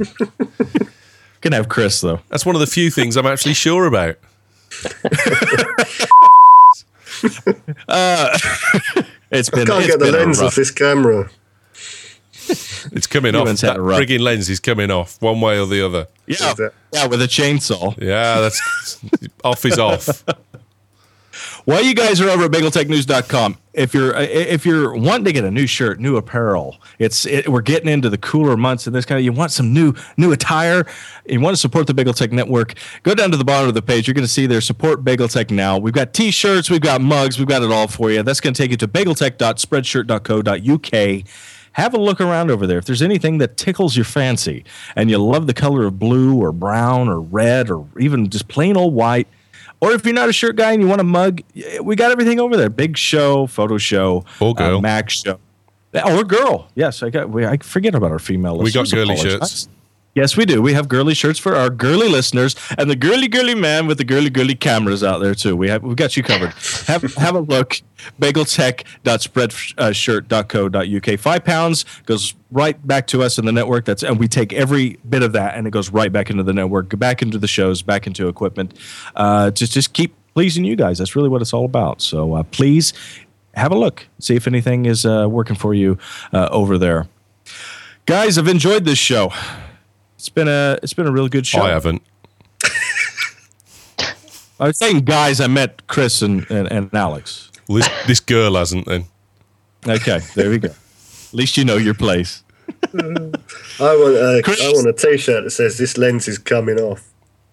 Can have Chris though. that's one of the few things I'm actually sure about. It's been. Can't get the lens off this camera. It's coming off. Ewan's had That a rough- frigging lens is coming off one way or the other. Yeah, with a chainsaw. Yeah, that's off is off. While you guys are over at BagelTechNews.com, if you're wanting to get a new shirt, new apparel, we're getting into the cooler months and this kind of. You want some new attire, and you want to support the Bagel Tech Network. Go down to the bottom of the page. You're going to see there, support Bagel Tech now. We've got T-shirts, we've got mugs, we've got it all for you. That's going to take you to bageltech.spreadshirt.co.uk. Have a look around over there. If there's anything that tickles your fancy and you love the color of blue or brown or red or even just plain old white, or if you're not a shirt guy and you want a mug, we got everything over there. Big show, photo show, Or girl. Mac show. Or girl. Yes, I forget about our female listeners. We got girly Apologize. shirts. Yes, we do. We have girly shirts for our girly listeners and the girly man with the girly cameras out there too. We've got you covered. Have a look. BagelTech.spreadshirt.co.uk. £5 goes right back to us in the network. And we take every bit of that and it goes right back into the network, back into the shows, back into equipment. Just keep pleasing you guys. That's really what it's all about. So please have a look. See if anything is working for you over there. Guys, I've enjoyed this show. It's been a real good show. I haven't. I was saying guys, I met Chris and Alex. Well, this girl hasn't then. Okay, there we go. At least you know your place. I want a T-shirt that says "This lens is coming off."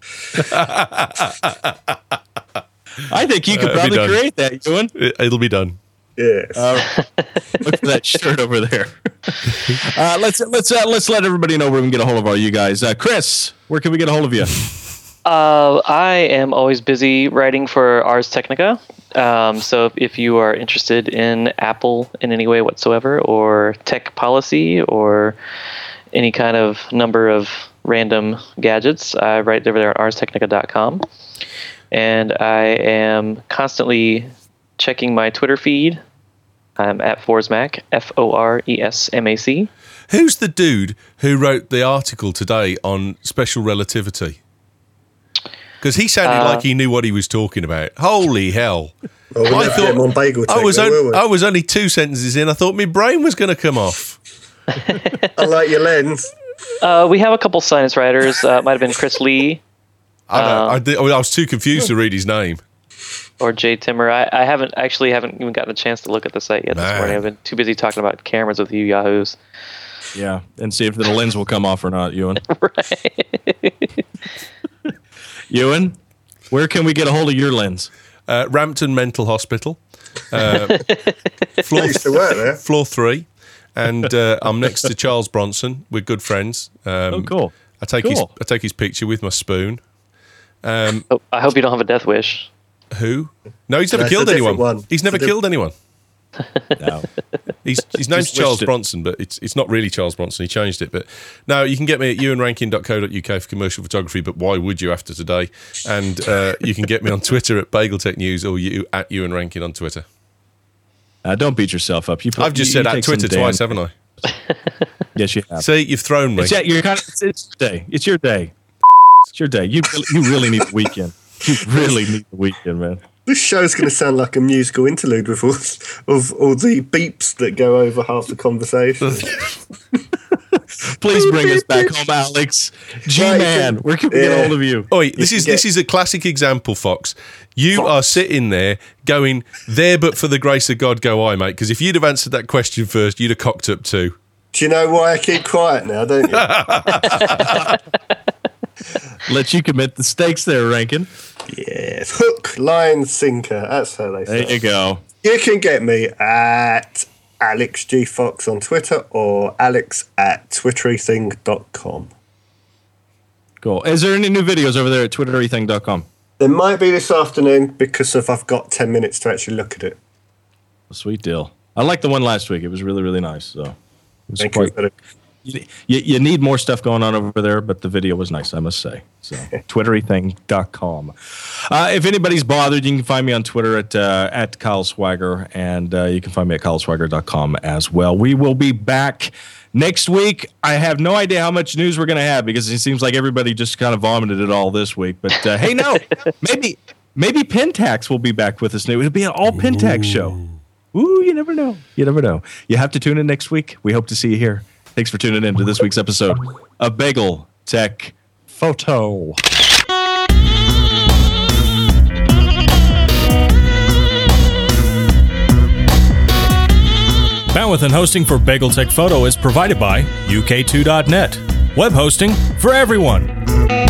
I think you could probably create that, Ewan. It'll be done. Yes. Look for that shirt over there. Let's let everybody know where we can get a hold of all you guys. Chris, where can we get a hold of you? I am always busy writing for Ars Technica. So if you are interested in Apple in any way whatsoever, or tech policy, or any kind of number of random gadgets, I write over there at arstechnica.com. And I am constantly checking my Twitter feed. I'm at Forsmac, FORESMAC. Who's the dude who wrote the article today on special relativity? Because he sounded like he knew what he was talking about. Holy hell. Well, we'll have to get him on Bagel Tech, I was only 2 sentences in. I thought my brain was going to come off. I like your lens. We have a couple science writers. Might have been Chris Lee. I was too confused to read his name. Or Jay Timmer. I haven't even gotten a chance to look at the site yet this morning. I've been too busy talking about cameras with you yahoos. Yeah, and see if the lens will come off or not, Ewan. Right. Ewan, where can we get a hold of your lens? Rampton Mental Hospital. Floor, used to work there. Floor 3. And I'm next to Charles Bronson. We're good friends. Cool. I take his picture with my spoon. I hope you don't have a death wish. Who? No, he's never killed anyone. He's never killed anyone. No. His name's Charles Bronson, but it's not really Charles Bronson. He changed it. But no, you can get me at ewanrankin.co.uk for commercial photography, but why would you after today? And you can get me on Twitter at BagelTech News or at Ewan Rankin on Twitter. Don't beat yourself up. I've just said at Twitter twice, haven't I? Yes, you have. See, you've thrown me. It's your day. It's your day. It's your day. You really need the weekend. You really need the weekend, man. This show's going to sound like a musical interlude with all the beeps that go over half the conversation. Please bring us back home, Alex. G-Man, where can we get a hold of you? Oi, this is a classic example, Fox. You are sitting there going, there but for the grace of God go I, mate. Because if you'd have answered that question first, you'd have cocked up too. Do you know why I keep quiet now, don't you? Let you commit the stakes there, Rankin. Yes. Hook, line, sinker. That's how they say. There you go. You can get me at Alex G. Fox on Twitter or alex@twitterything.com. Cool. Is there any new videos over there at twitterything.com? There might be this afternoon because I've got 10 minutes to actually look at it. Sweet deal. I liked the one last week. It was really, really nice. So it was Thank quite. you. You need more stuff going on over there, but the video was nice, I must say. So, twitterything.com. If anybody's bothered, you can find me on Twitter at Kyle Swagger, and you can find me at kyleswagger.com as well. We will be back next week. I have no idea how much news we're going to have because it seems like everybody just kind of vomited it all this week. But hey, no, maybe Pentax will be back with us now. It'll be an all Pentax show. Ooh, you never know. You never know. You have to tune in next week. We hope to see you here. Thanks for tuning in to this week's episode of Bagel Tech Photo. Bandwidth and hosting for Bagel Tech Photo is provided by UK2.net. Web hosting for everyone.